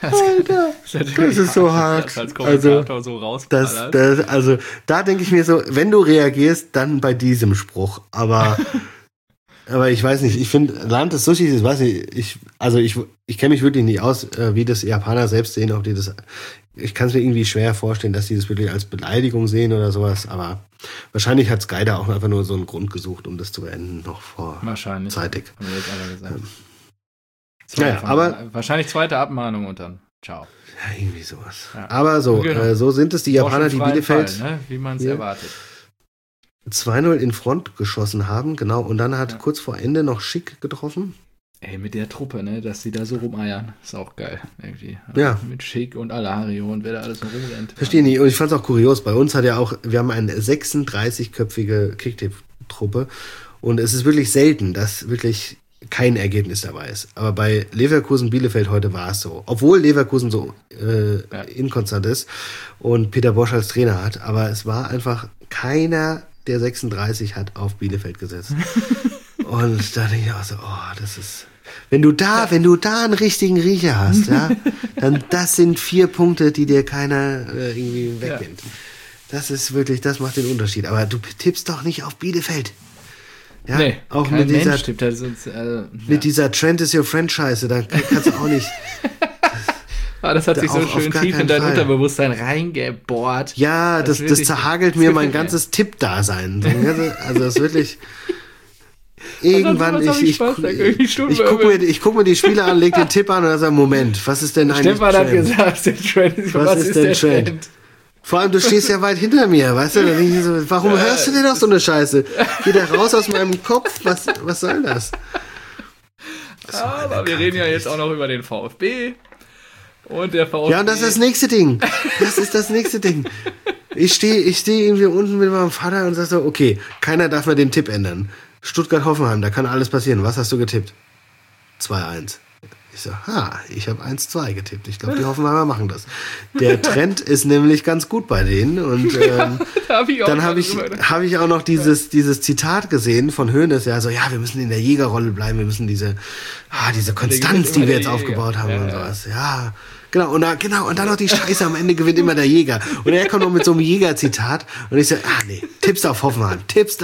Alter, das ist so hart. Als Kommentator so rausballert. Also da denke ich mir so, wenn du reagierst, dann bei diesem Spruch. Aber ich weiß nicht, ich finde, Land des Sushis, ich weiß nicht, ich kenne mich wirklich nicht aus, wie das Japaner selbst sehen, ob die das, ich kann es mir irgendwie schwer vorstellen, dass die das wirklich als Beleidigung sehen oder sowas, aber wahrscheinlich hat Sky da auch einfach nur so einen Grund gesucht, um das zu beenden, noch wahrscheinlich. Zeitig. Haben wir jetzt aber gesagt. Naja, aber wahrscheinlich zweite Abmahnung und dann ciao. Ja, irgendwie sowas. Ja. Aber so, so sind es die Japaner, die Bielefeld, Fall, ne? Wie man es erwartet. 2-0 in Front geschossen haben, genau. Und dann hat kurz vor Ende noch Schick getroffen. Ey, mit der Truppe, ne, dass sie da so rumeiern, ist auch geil, irgendwie. Also ja. Mit Schick und Alario und wer da alles so rumrennt. Verstehe nicht. Und ich fand es auch kurios. Bei uns wir haben eine 36-köpfige Kicktipp-Truppe. Und es ist wirklich selten, dass wirklich kein Ergebnis dabei ist. Aber bei Leverkusen-Bielefeld heute war es so. Obwohl Leverkusen so inkonstant ist und Peter Bosch als Trainer hat. Aber es war einfach keiner der 36 hat auf Bielefeld gesetzt. Und da denke ich auch so, das ist... Wenn du da einen richtigen Riecher hast, ja, dann das sind 4 Punkte, die dir keiner irgendwie wegnimmt. Ja. Das ist wirklich, das macht den Unterschied. Aber du tippst doch nicht auf Bielefeld. Ja, nee, auch mit dieser, tippt halt sonst, mit dieser Trend is your friend Scheiße, da kannst du auch nicht... Das hat sich so schön tief in dein Unterbewusstsein reingebohrt. Ja, das zerhagelt mir mein ganzes Tipp-Dasein. Also das ist wirklich... Irgendwann, ich guck mir die Spiele an, leg den Tipp an und dann sage, Moment, was ist denn eigentlich Stefan hat gesagt, der Trend. Was ist denn Trend? Vor allem, du stehst ja weit hinter mir, weißt du? Da denke ich so, warum hörst du denn doch so eine Scheiße? Geh da raus aus meinem Kopf, was soll das? Aber wir reden ja jetzt auch noch über den VfB. Und der VfB. Ja, und das ist das nächste Ding. Das ist das nächste Ding. Ich stehe irgendwie unten mit meinem Vater und sag so, okay, keiner darf mehr den Tipp ändern. Stuttgart-Hoffenheim, da kann alles passieren. Was hast du getippt? 2-1. Ich so, ich habe 1-2 getippt. Ich glaube, die Hoffenheimer machen das. Der Trend ist nämlich ganz gut bei denen. Und dann habe ich auch noch dieses Zitat gesehen von Hoeneß, ja, so, ja, wir müssen in der Jägerrolle bleiben, wir müssen diese Konstanz, die wir jetzt aufgebaut haben und sowas. Ja, genau, und dann noch die Scheiße, am Ende gewinnt immer der Jäger. Und er kommt noch mit so einem Jäger-Zitat und ich so, nee, tippst du auf Hoffenheim.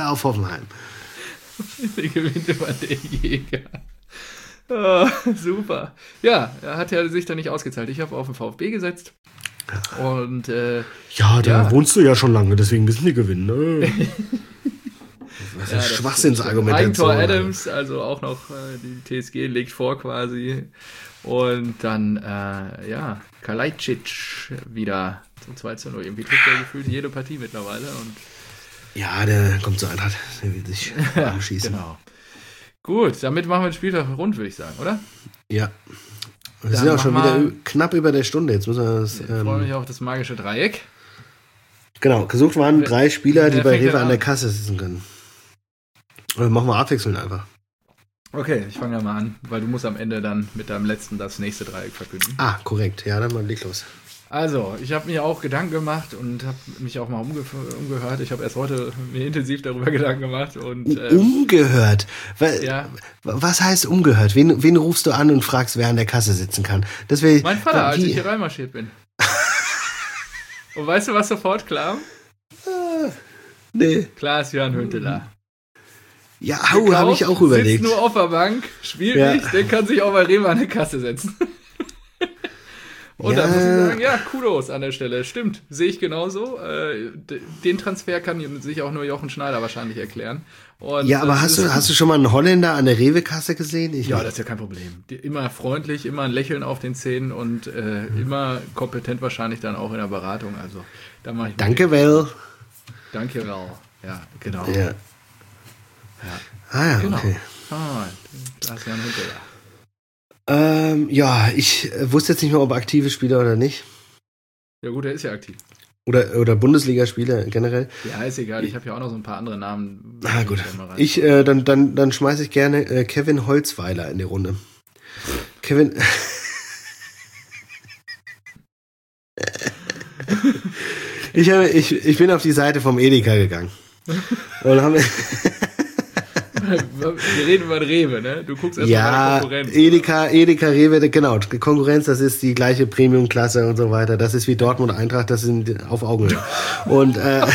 Der gewinnt immer der Jäger. Oh, super. Ja, er hat ja sich da nicht ausgezahlt. Ich habe auf den VfB gesetzt. Und da wohnst du ja schon lange, deswegen müssen die gewinnen. Ne? Das ist Schwachsinnsargumentation. Eigentor Adams, also auch noch die TSG legt vor quasi. Und dann, Kalajdzic wieder zum 2-0. Irgendwie trifft er gefühlt jede Partie mittlerweile. Und ja, der kommt zur Eintracht. Der will sich schießen. Genau. Gut, damit machen wir den Spieltag rund, würde ich sagen, oder? Ja. Wir sind auch schon wieder knapp über der Stunde. Jetzt müssen wir das. Ich freue mich auf das magische Dreieck. Genau, gesucht waren 3 Spieler, die bei Rewe an der Kasse sitzen können. Oder machen wir abwechselnd einfach. Okay, ich fange ja mal an, weil du musst am Ende dann mit deinem letzten das nächste Dreieck verkünden. Korrekt. Ja, dann mal leg los. Also, ich habe mir auch Gedanken gemacht und habe mich auch mal umgehört. Ich habe erst heute mir intensiv darüber Gedanken gemacht. Und, umgehört? Ja. Was heißt umgehört? Wen rufst du an und fragst, wer an der Kasse sitzen kann? Mein Vater, als ich hier reinmarschiert bin. Und weißt du, was sofort klar? Nee. Klaas-Jan Huntelaar. Ja, habe ich auch überlegt. Sitzt nur auf der Bank, spielt nicht, der kann sich auch bei Rewe an der Kasse setzen. Und da muss ich sagen, Kudos an der Stelle. Stimmt, sehe ich genauso. Den Transfer kann sich auch nur Jochen Schneider wahrscheinlich erklären. Und aber hast du schon mal einen Holländer an der Rewe-Kasse gesehen? Das ist ja kein Problem. Immer freundlich, immer ein Lächeln auf den Zähnen und immer kompetent wahrscheinlich dann auch in der Beratung. Also, da mache ich Danke, Well. Danke, Well. Ja, genau. Ja. Genau. Okay. Klaas-Jan Huntelaar. Ich wusste jetzt nicht mehr, ob aktive Spieler oder nicht. Ja gut, er ist ja aktiv. Oder Bundesligaspieler generell. Ja, ist egal. Ich habe ja auch noch so ein paar andere Namen. Gut. Dann schmeiße ich gerne Kevin Holzweiler in die Runde. Kevin. Ich bin auf die Seite vom Edeka gegangen. Und Wir reden über Rewe, ne? Du guckst erst mal bei der Konkurrenz. Edeka, Rewe, genau. Konkurrenz, das ist die gleiche Premium-Klasse und so weiter. Das ist wie Dortmund Eintracht, das sind auf Augenhöhe. Und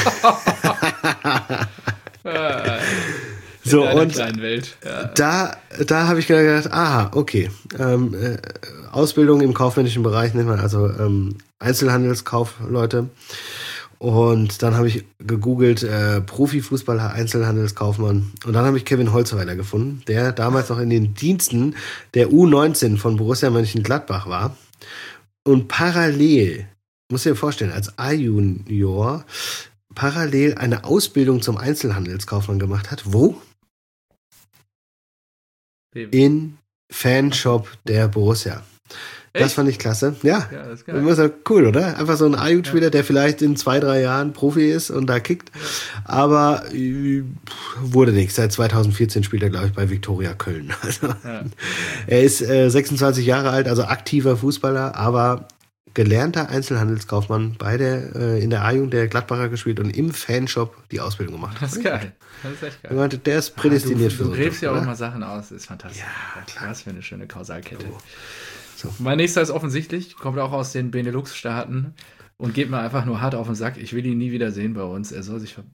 so, und Welt. Ja. da habe ich gedacht, aha, okay. Ausbildung im kaufmännischen Bereich nennt man also Einzelhandelskaufleute. Und dann habe ich gegoogelt, Profifußballer, Einzelhandelskaufmann. Und dann habe ich Kevin Holzweiler gefunden, der damals noch in den Diensten der U19 von Borussia Mönchengladbach war. Und parallel, muss dir vorstellen, als A-Junior, parallel eine Ausbildung zum Einzelhandelskaufmann gemacht hat. Wo? In Fanshop der Borussia. Das fand ich klasse. Ja, das ist geil. Das ist cool, oder? Einfach so ein A-Jugendspieler, der vielleicht in 2-3 Jahren Profi ist und da kickt. Ja. Aber wurde nichts. Seit 2014 spielt er, glaube ich, bei Viktoria Köln. Also, er ist 26 Jahre alt, also aktiver Fußballer, aber gelernter Einzelhandelskaufmann in der A-Jugend der Gladbacher gespielt und im Fanshop die Ausbildung gemacht. Das ist geil. Das ist echt geil. Ich meinte, der ist prädestiniert für so. Du gräbst ja auch immer Sachen aus, das ist fantastisch. Ja, klar. Was für eine schöne Kausalkette. So. Mein nächster ist offensichtlich, kommt auch aus den Benelux-Staaten und geht mir einfach nur hart auf den Sack. Ich will ihn nie wieder sehen bei uns. Er soll sich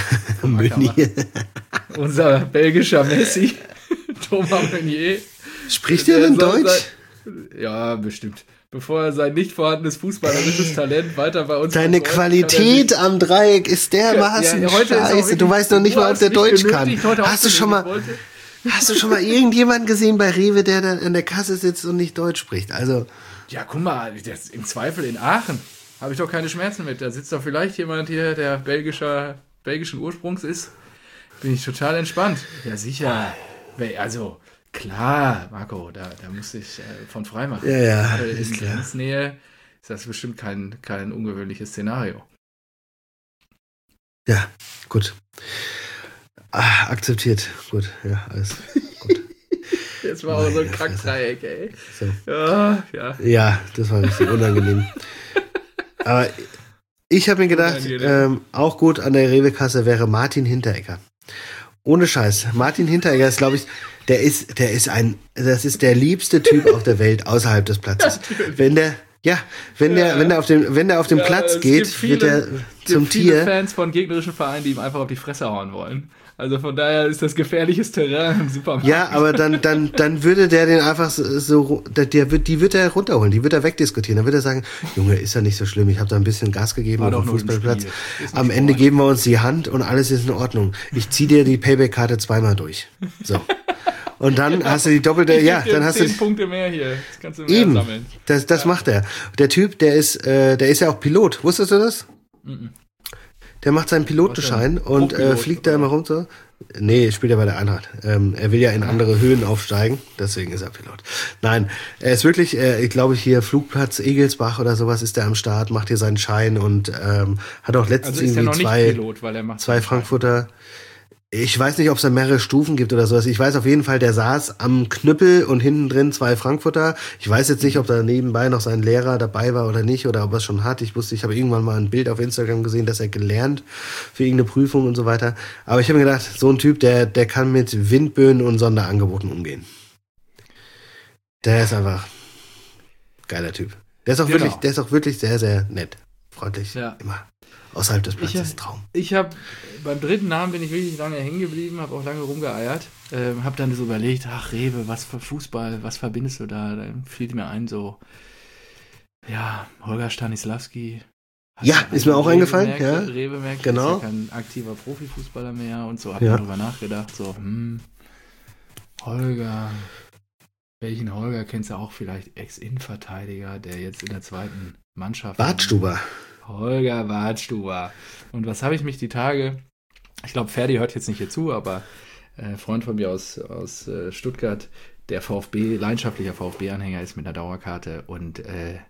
Unser belgischer Messi, Thomas Meunier. Spricht er denn Deutsch? Ja, bestimmt. Bevor er sein nicht vorhandenes fußballerisches Talent weiter bei uns... Deine Qualität am Dreieck ist dermaßen scheiße. Du weißt noch nicht mal, ob der Deutsch kann. Hast du schon mal irgendjemanden gesehen bei Rewe, der dann an der Kasse sitzt und nicht Deutsch spricht? Also... Ja, guck mal, im Zweifel in Aachen habe ich doch keine Schmerzen mit. Da sitzt doch vielleicht jemand hier, der belgischen Ursprungs ist. Bin ich total entspannt. Ja, sicher. Also... Klar, Marco, da musste ich von frei machen. Ja, gerade in Grenznähe ist das bestimmt kein ungewöhnliches Szenario. Ja, gut. Akzeptiert. Gut, ja, alles gut. Jetzt war auch so ein Kackdreieck, ey. So. Ja. Ja, das war richtig unangenehm. Aber ich habe mir gedacht, auch gut an der Rewe-Kasse wäre Martin Hinteregger. Ohne Scheiß. Martin Hinteregger ist, glaube ich, das ist der liebste Typ auf der Welt außerhalb des Platzes. Wenn der auf den Platz geht, wird er zum Tier. Es gibt viele Fans von gegnerischen Vereinen, die ihm einfach auf die Fresse hauen wollen. Also von daher ist das gefährliches Terrain im Supermarkt. Ja, aber dann würde der den einfach die wird er runterholen, die wird er wegdiskutieren. Dann wird er sagen, Junge, ist ja nicht so schlimm, ich habe da ein bisschen Gas gegeben auf dem Fußballplatz. Am Ende geben wir uns die Hand und alles ist in Ordnung. Ich zieh dir die Payback-Karte zweimal durch. So. Und dann hast du die doppelte, dann hast du 10 Punkte mehr hier. Das kannst du mehr sammeln. Das macht er. Der Typ, der ist ja auch Pilot. Wusstest du das? Mhm. Der macht seinen Pilotenschein und fliegt da immer rum so. Nee, spielt er bei der Eintracht. Er will ja in andere Höhen aufsteigen, deswegen ist er Pilot. Nein, er ist wirklich, ich glaube hier Flugplatz Egelsbach oder sowas ist er am Start, macht hier seinen Schein und hat auch letztens irgendwie zwei Frankfurter. Ich weiß nicht, ob es da mehrere Stufen gibt oder sowas. Ich weiß auf jeden Fall, der saß am Knüppel und hinten drin 2 Frankfurter. Ich weiß jetzt nicht, ob da nebenbei noch sein Lehrer dabei war oder nicht oder ob er es schon hat. Ich habe irgendwann mal ein Bild auf Instagram gesehen, dass er gelernt für irgendeine Prüfung und so weiter. Aber ich habe mir gedacht, so ein Typ, der kann mit Windböen und Sonderangeboten umgehen. Der ist einfach geiler Typ. Der ist auch wirklich sehr, sehr nett. Freundlich. Ja. Immer. Außerhalb des Platzes, Traum. Beim dritten Namen bin ich wirklich lange hängen geblieben, habe auch lange rumgeeiert, habe dann so überlegt, ach Rewe, was für Fußball, was verbindest du da? Dann fiel mir ein so, ja, Holger Stanislawski. Ja, ist mir auch eingefallen. Rewe merkt, genau. Ist ja kein aktiver Profifußballer mehr und so, habe ich darüber nachgedacht, so, Holger, welchen Holger kennst du auch vielleicht, Ex-Innenverteidiger, der jetzt in der zweiten Mannschaft... Badstuber. Holger Badstuber. Und was habe ich mich die Tage, ich glaube, Ferdi hört jetzt nicht hier zu, aber ein Freund von mir aus Stuttgart, der leidenschaftlicher VfB-Anhänger ist mit einer Dauerkarte und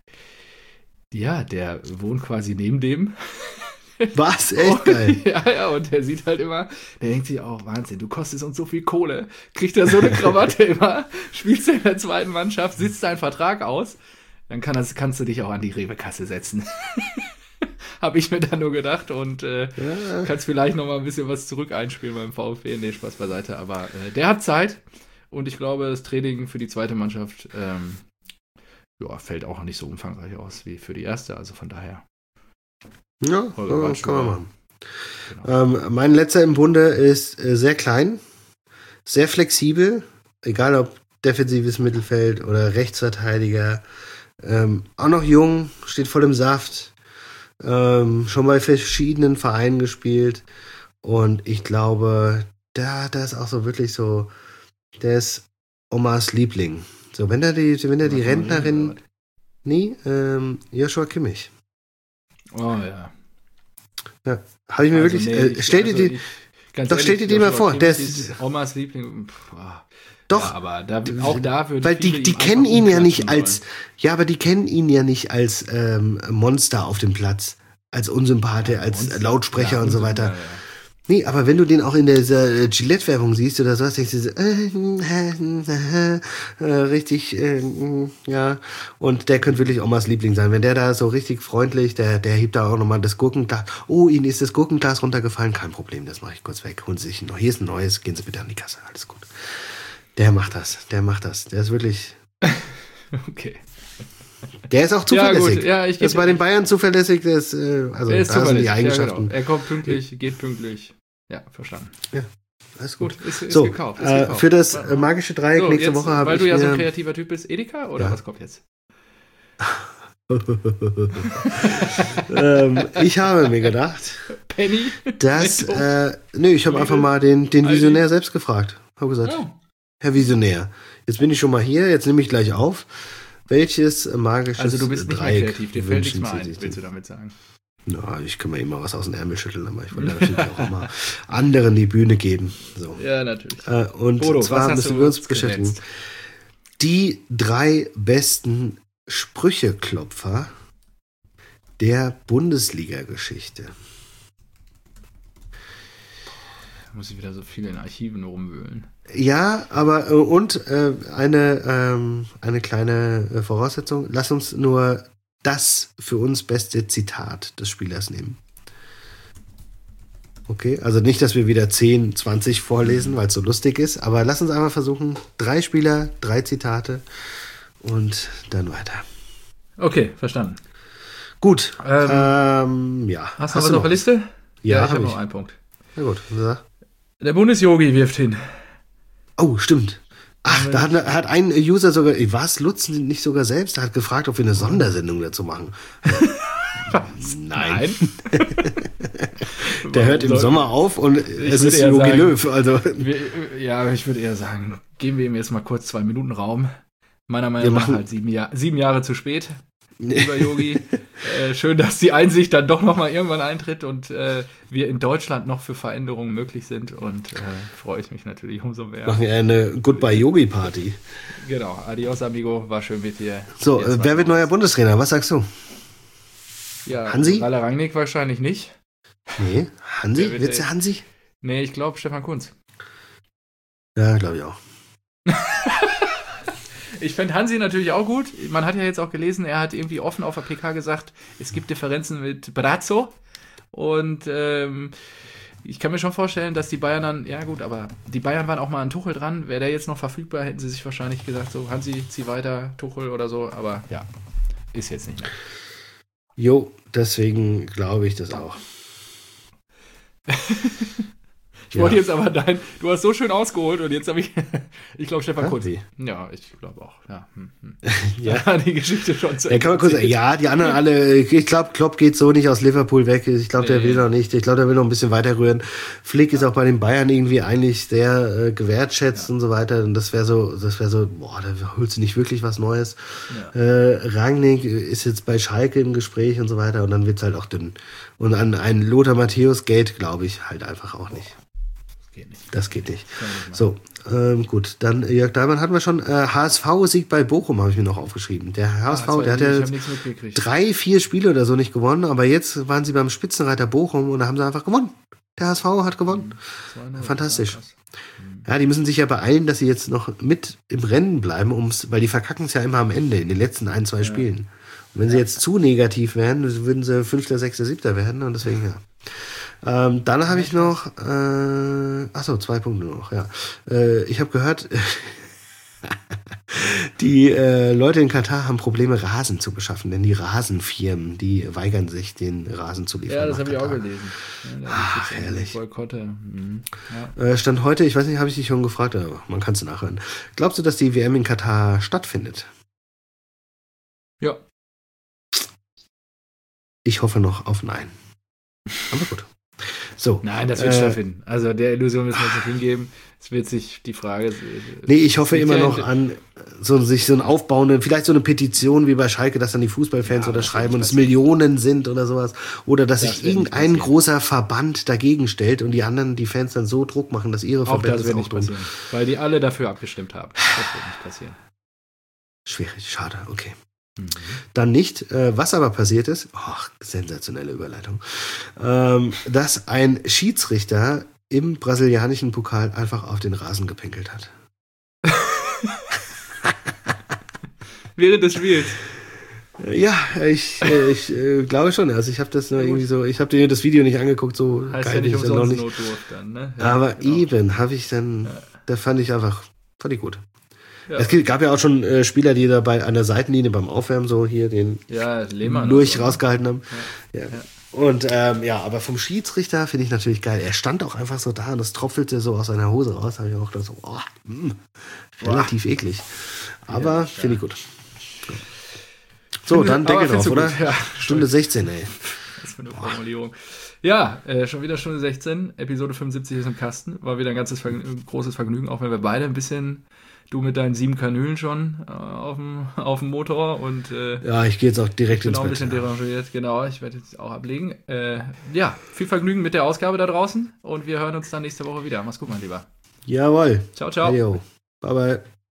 der wohnt quasi neben dem. Was? Echt geil. Ja, und der sieht halt immer, der denkt sich auch, Wahnsinn, du kostest uns so viel Kohle, kriegt er so eine Krawatte immer, spielst du in der zweiten Mannschaft, sitzt deinen Vertrag aus, dann kannst du dich auch an die Rewe-Kasse setzen. habe ich mir dann nur gedacht und kannst vielleicht noch mal ein bisschen was zurück einspielen beim VfB. Nee, Spaß beiseite, aber der hat Zeit und ich glaube, das Training für die zweite Mannschaft fällt auch nicht so umfangreich aus wie für die erste, also von daher. Ja, kann man machen. Genau. Mein letzter im Bunde ist sehr klein, sehr flexibel, egal ob defensives Mittelfeld oder Rechtsverteidiger, auch noch jung, steht voll im Saft, schon bei verschiedenen Vereinen gespielt und ich glaube, der ist auch so wirklich so, der ist Omas Liebling. So, wenn er die Rentnerin, Joshua Kimmich. Oh ja. Ja, habe ich mir also wirklich, stell dir den mal vor, der ist Omas Liebling. Doch, ja, aber auch da würde weil die kennen ihn ja nicht als, aber die kennen ihn ja nicht als Monster auf dem Platz, als Unsympath, als Monster, Lautsprecher und so weiter. Ja. Nee, aber wenn du den auch in dieser Gillette-Werbung siehst oder sowas, denkst du so, richtig, ja. Und der könnte wirklich Omas Liebling sein. Wenn der da so richtig freundlich, der hebt da auch nochmal das Gurkenglas. Oh, Ihnen ist das Gurkenglas runtergefallen. Kein Problem, das mache ich kurz weg. Holen Sie sich noch. Hier ist ein neues, gehen Sie bitte an die Kasse. Alles gut. Der macht das. Der ist wirklich... Okay. Der ist auch zuverlässig. Ja, gut. Das ist bei den Bayern zuverlässig. Der ist zuverlässig. Die Eigenschaften. Ja, genau. Er kommt pünktlich, geht pünktlich. Ja, verstanden. Ja, alles gut. Ist so, gekauft. Für das magische Dreieck nächste Woche habe ich weil du ja so ein kreativer Typ bist, Edeka oder was kommt jetzt? Ich habe mir gedacht, Penny? dass, ich habe einfach mal den Visionär selbst gefragt. Habe gesagt, Herr Visionär, jetzt bin ich schon mal hier, jetzt nehme ich gleich auf. Welches magisches Dreieck? Also du bist nicht mehr kreativ, dir fällt nichts mehr ein, willst du damit sagen? Na, ich kann mir immer was aus dem Ärmel schütteln, aber ich wollte natürlich auch immer anderen die Bühne geben. So. Ja, natürlich. Und Bodo, zwar müssen wir uns beschäftigen. Die 3 besten Sprücheklopfer der Bundesliga-Geschichte. Da muss ich wieder so viel in Archiven rumwühlen. Ja, aber eine kleine Voraussetzung. Lass uns nur das für uns beste Zitat des Spielers nehmen. Okay, also nicht, dass wir wieder 10, 20 vorlesen, weil es so lustig ist, aber lass uns einfach versuchen, 3 Spieler, 3 Zitate und dann weiter. Okay, verstanden. Gut. Hast du noch was auf der Liste? Ja, ich habe noch einen Punkt. Na gut. Ja. Der Bundesjogi wirft hin. Oh, stimmt. Ach, da hat ein User sogar, war es Lutz nicht sogar selbst, der hat gefragt, ob wir eine Sondersendung dazu machen. Nein. Der hört im Sommer auf und es ist Jogi Löw. Also. Ich würde eher sagen, geben wir ihm jetzt mal kurz 2 Minuten Raum. Meiner Meinung nach halt 7 Jahre zu spät. Lieber Jogi, schön, dass die Einsicht dann doch noch mal irgendwann eintritt und wir in Deutschland noch für Veränderungen möglich sind und freue ich mich natürlich umso mehr. Machen wir eine Goodbye-Yogi-Party. Genau, adios amigo, war schön mit dir. So, wer wird neuer Bundestrainer? Was sagst du? Ja, Hansi? Ralle Rangnick wahrscheinlich nicht. Nee, Hansi? Wird's der Hansi? Nee, ich glaube Stefan Kuntz. Ja, glaube ich auch. Ich fände Hansi natürlich auch gut. Man hat ja jetzt auch gelesen, er hat irgendwie offen auf der PK gesagt, es gibt Differenzen mit Brazzo. Und ich kann mir schon vorstellen, dass die Bayern dann, ja gut, aber die Bayern waren auch mal an Tuchel dran. Wäre der jetzt noch verfügbar, hätten sie sich wahrscheinlich gesagt, so Hansi, zieh weiter, Tuchel oder so. Aber ja, ist jetzt nicht mehr. Jo, deswegen glaube ich das auch. Ich wollte jetzt aber du hast so schön ausgeholt und jetzt habe ich glaube Stefan Kuntz. Ja, ich glaube auch. Ja, ja. Die Geschichte schon zu Ende. Die anderen alle, ich glaube, Klopp geht so nicht aus Liverpool weg. Ich glaube, der will noch nicht. Ich glaube, der will noch ein bisschen weiter rühren. Flick ist auch bei den Bayern irgendwie eigentlich sehr gewertschätzt und so weiter. Und das wäre so, da holst du nicht wirklich was Neues. Ja. Rangnick ist jetzt bei Schalke im Gespräch und so weiter und dann wird's halt auch dünn. Und an einen Lothar Matthäus geht, glaube ich, halt einfach auch nicht. Das geht nicht. So, gut. Dann Jörg Dahlmann hatten wir schon. HSV-Sieg bei Bochum habe ich mir noch aufgeschrieben. Der HSV, der hat ja 3-4 Spiele oder so nicht gewonnen, aber jetzt waren sie beim Spitzenreiter Bochum und da haben sie einfach gewonnen. Der HSV hat gewonnen. Fantastisch. Ja, die müssen sich ja beeilen, dass sie jetzt noch mit im Rennen bleiben, weil die verkacken es ja immer am Ende, in den letzten 1-2 Spielen. Wenn sie jetzt zu negativ wären, würden sie 5., 6., 7. werden und deswegen ja. Dann habe ich noch, 2 Punkte noch, ja. Ich habe gehört, die Leute in Katar haben Probleme, Rasen zu beschaffen, denn die Rasenfirmen, die weigern sich, den Rasen zu liefern. Ja, das habe ich auch gelesen. Ja, herrlich. Boykotte. Stand heute, ich weiß nicht, habe ich dich schon gefragt, aber man kann es nachhören. Glaubst du, dass die WM in Katar stattfindet? Ja. Ich hoffe noch auf Nein. Aber gut. So, nein, das wird stattfinden. Also der Illusion müssen wir uns nicht hingeben. Es wird sich die Frage... Nee, ich hoffe immer noch an sich so ein aufbauende, vielleicht so eine Petition wie bei Schalke, dass dann die Fußballfans unterschreiben und es Millionen sind oder sowas. Oder dass sich irgendein großer Verband dagegen stellt und die anderen, die Fans dann so Druck machen, dass ihre Verbände das wird nicht passieren. Weil die alle dafür abgestimmt haben. Das wird nicht passieren. Schwierig, schade, okay. Dann nicht. Was aber passiert ist, sensationelle Überleitung, dass ein Schiedsrichter im brasilianischen Pokal einfach auf den Rasen gepinkelt hat. Während des Spiels. Ja, ich glaube schon. Also ich habe das nur irgendwie so, ich habe dir das Video nicht angeguckt, so heißt geil ja nicht umsonst noch nicht. Notdurft dann, ne? Ja, aber genau. eben habe ich dann, da fand ich gut. Ja. Es gab ja auch schon Spieler, die dabei an der Seitenlinie beim Aufwärmen so hier den Lehmann Lurch rausgehalten haben. Ja. Und aber vom Schiedsrichter finde ich natürlich geil. Er stand auch einfach so da und es tropfelte so aus seiner Hose raus. Da habe ich auch gedacht, relativ eklig. Aber finde ich gut. So, dann Deckel drauf, oder? Ja, Stunde 16, ey. Was für eine Formulierung. Ja, schon wieder Stunde 16. Episode 75 ist im Kasten. War wieder ein großes Vergnügen, auch wenn wir beide ein bisschen... Du mit deinen 7 Kanülen schon auf dem Motor und ich gehe jetzt auch direkt ins Bett. Ich bin auch ein bisschen derangiert, genau, ich werde jetzt auch ablegen. Viel Vergnügen mit der Ausgabe da draußen und wir hören uns dann nächste Woche wieder. Mach's gut, mein Lieber. Jawohl. Ciao, ciao. Hey, bye, bye.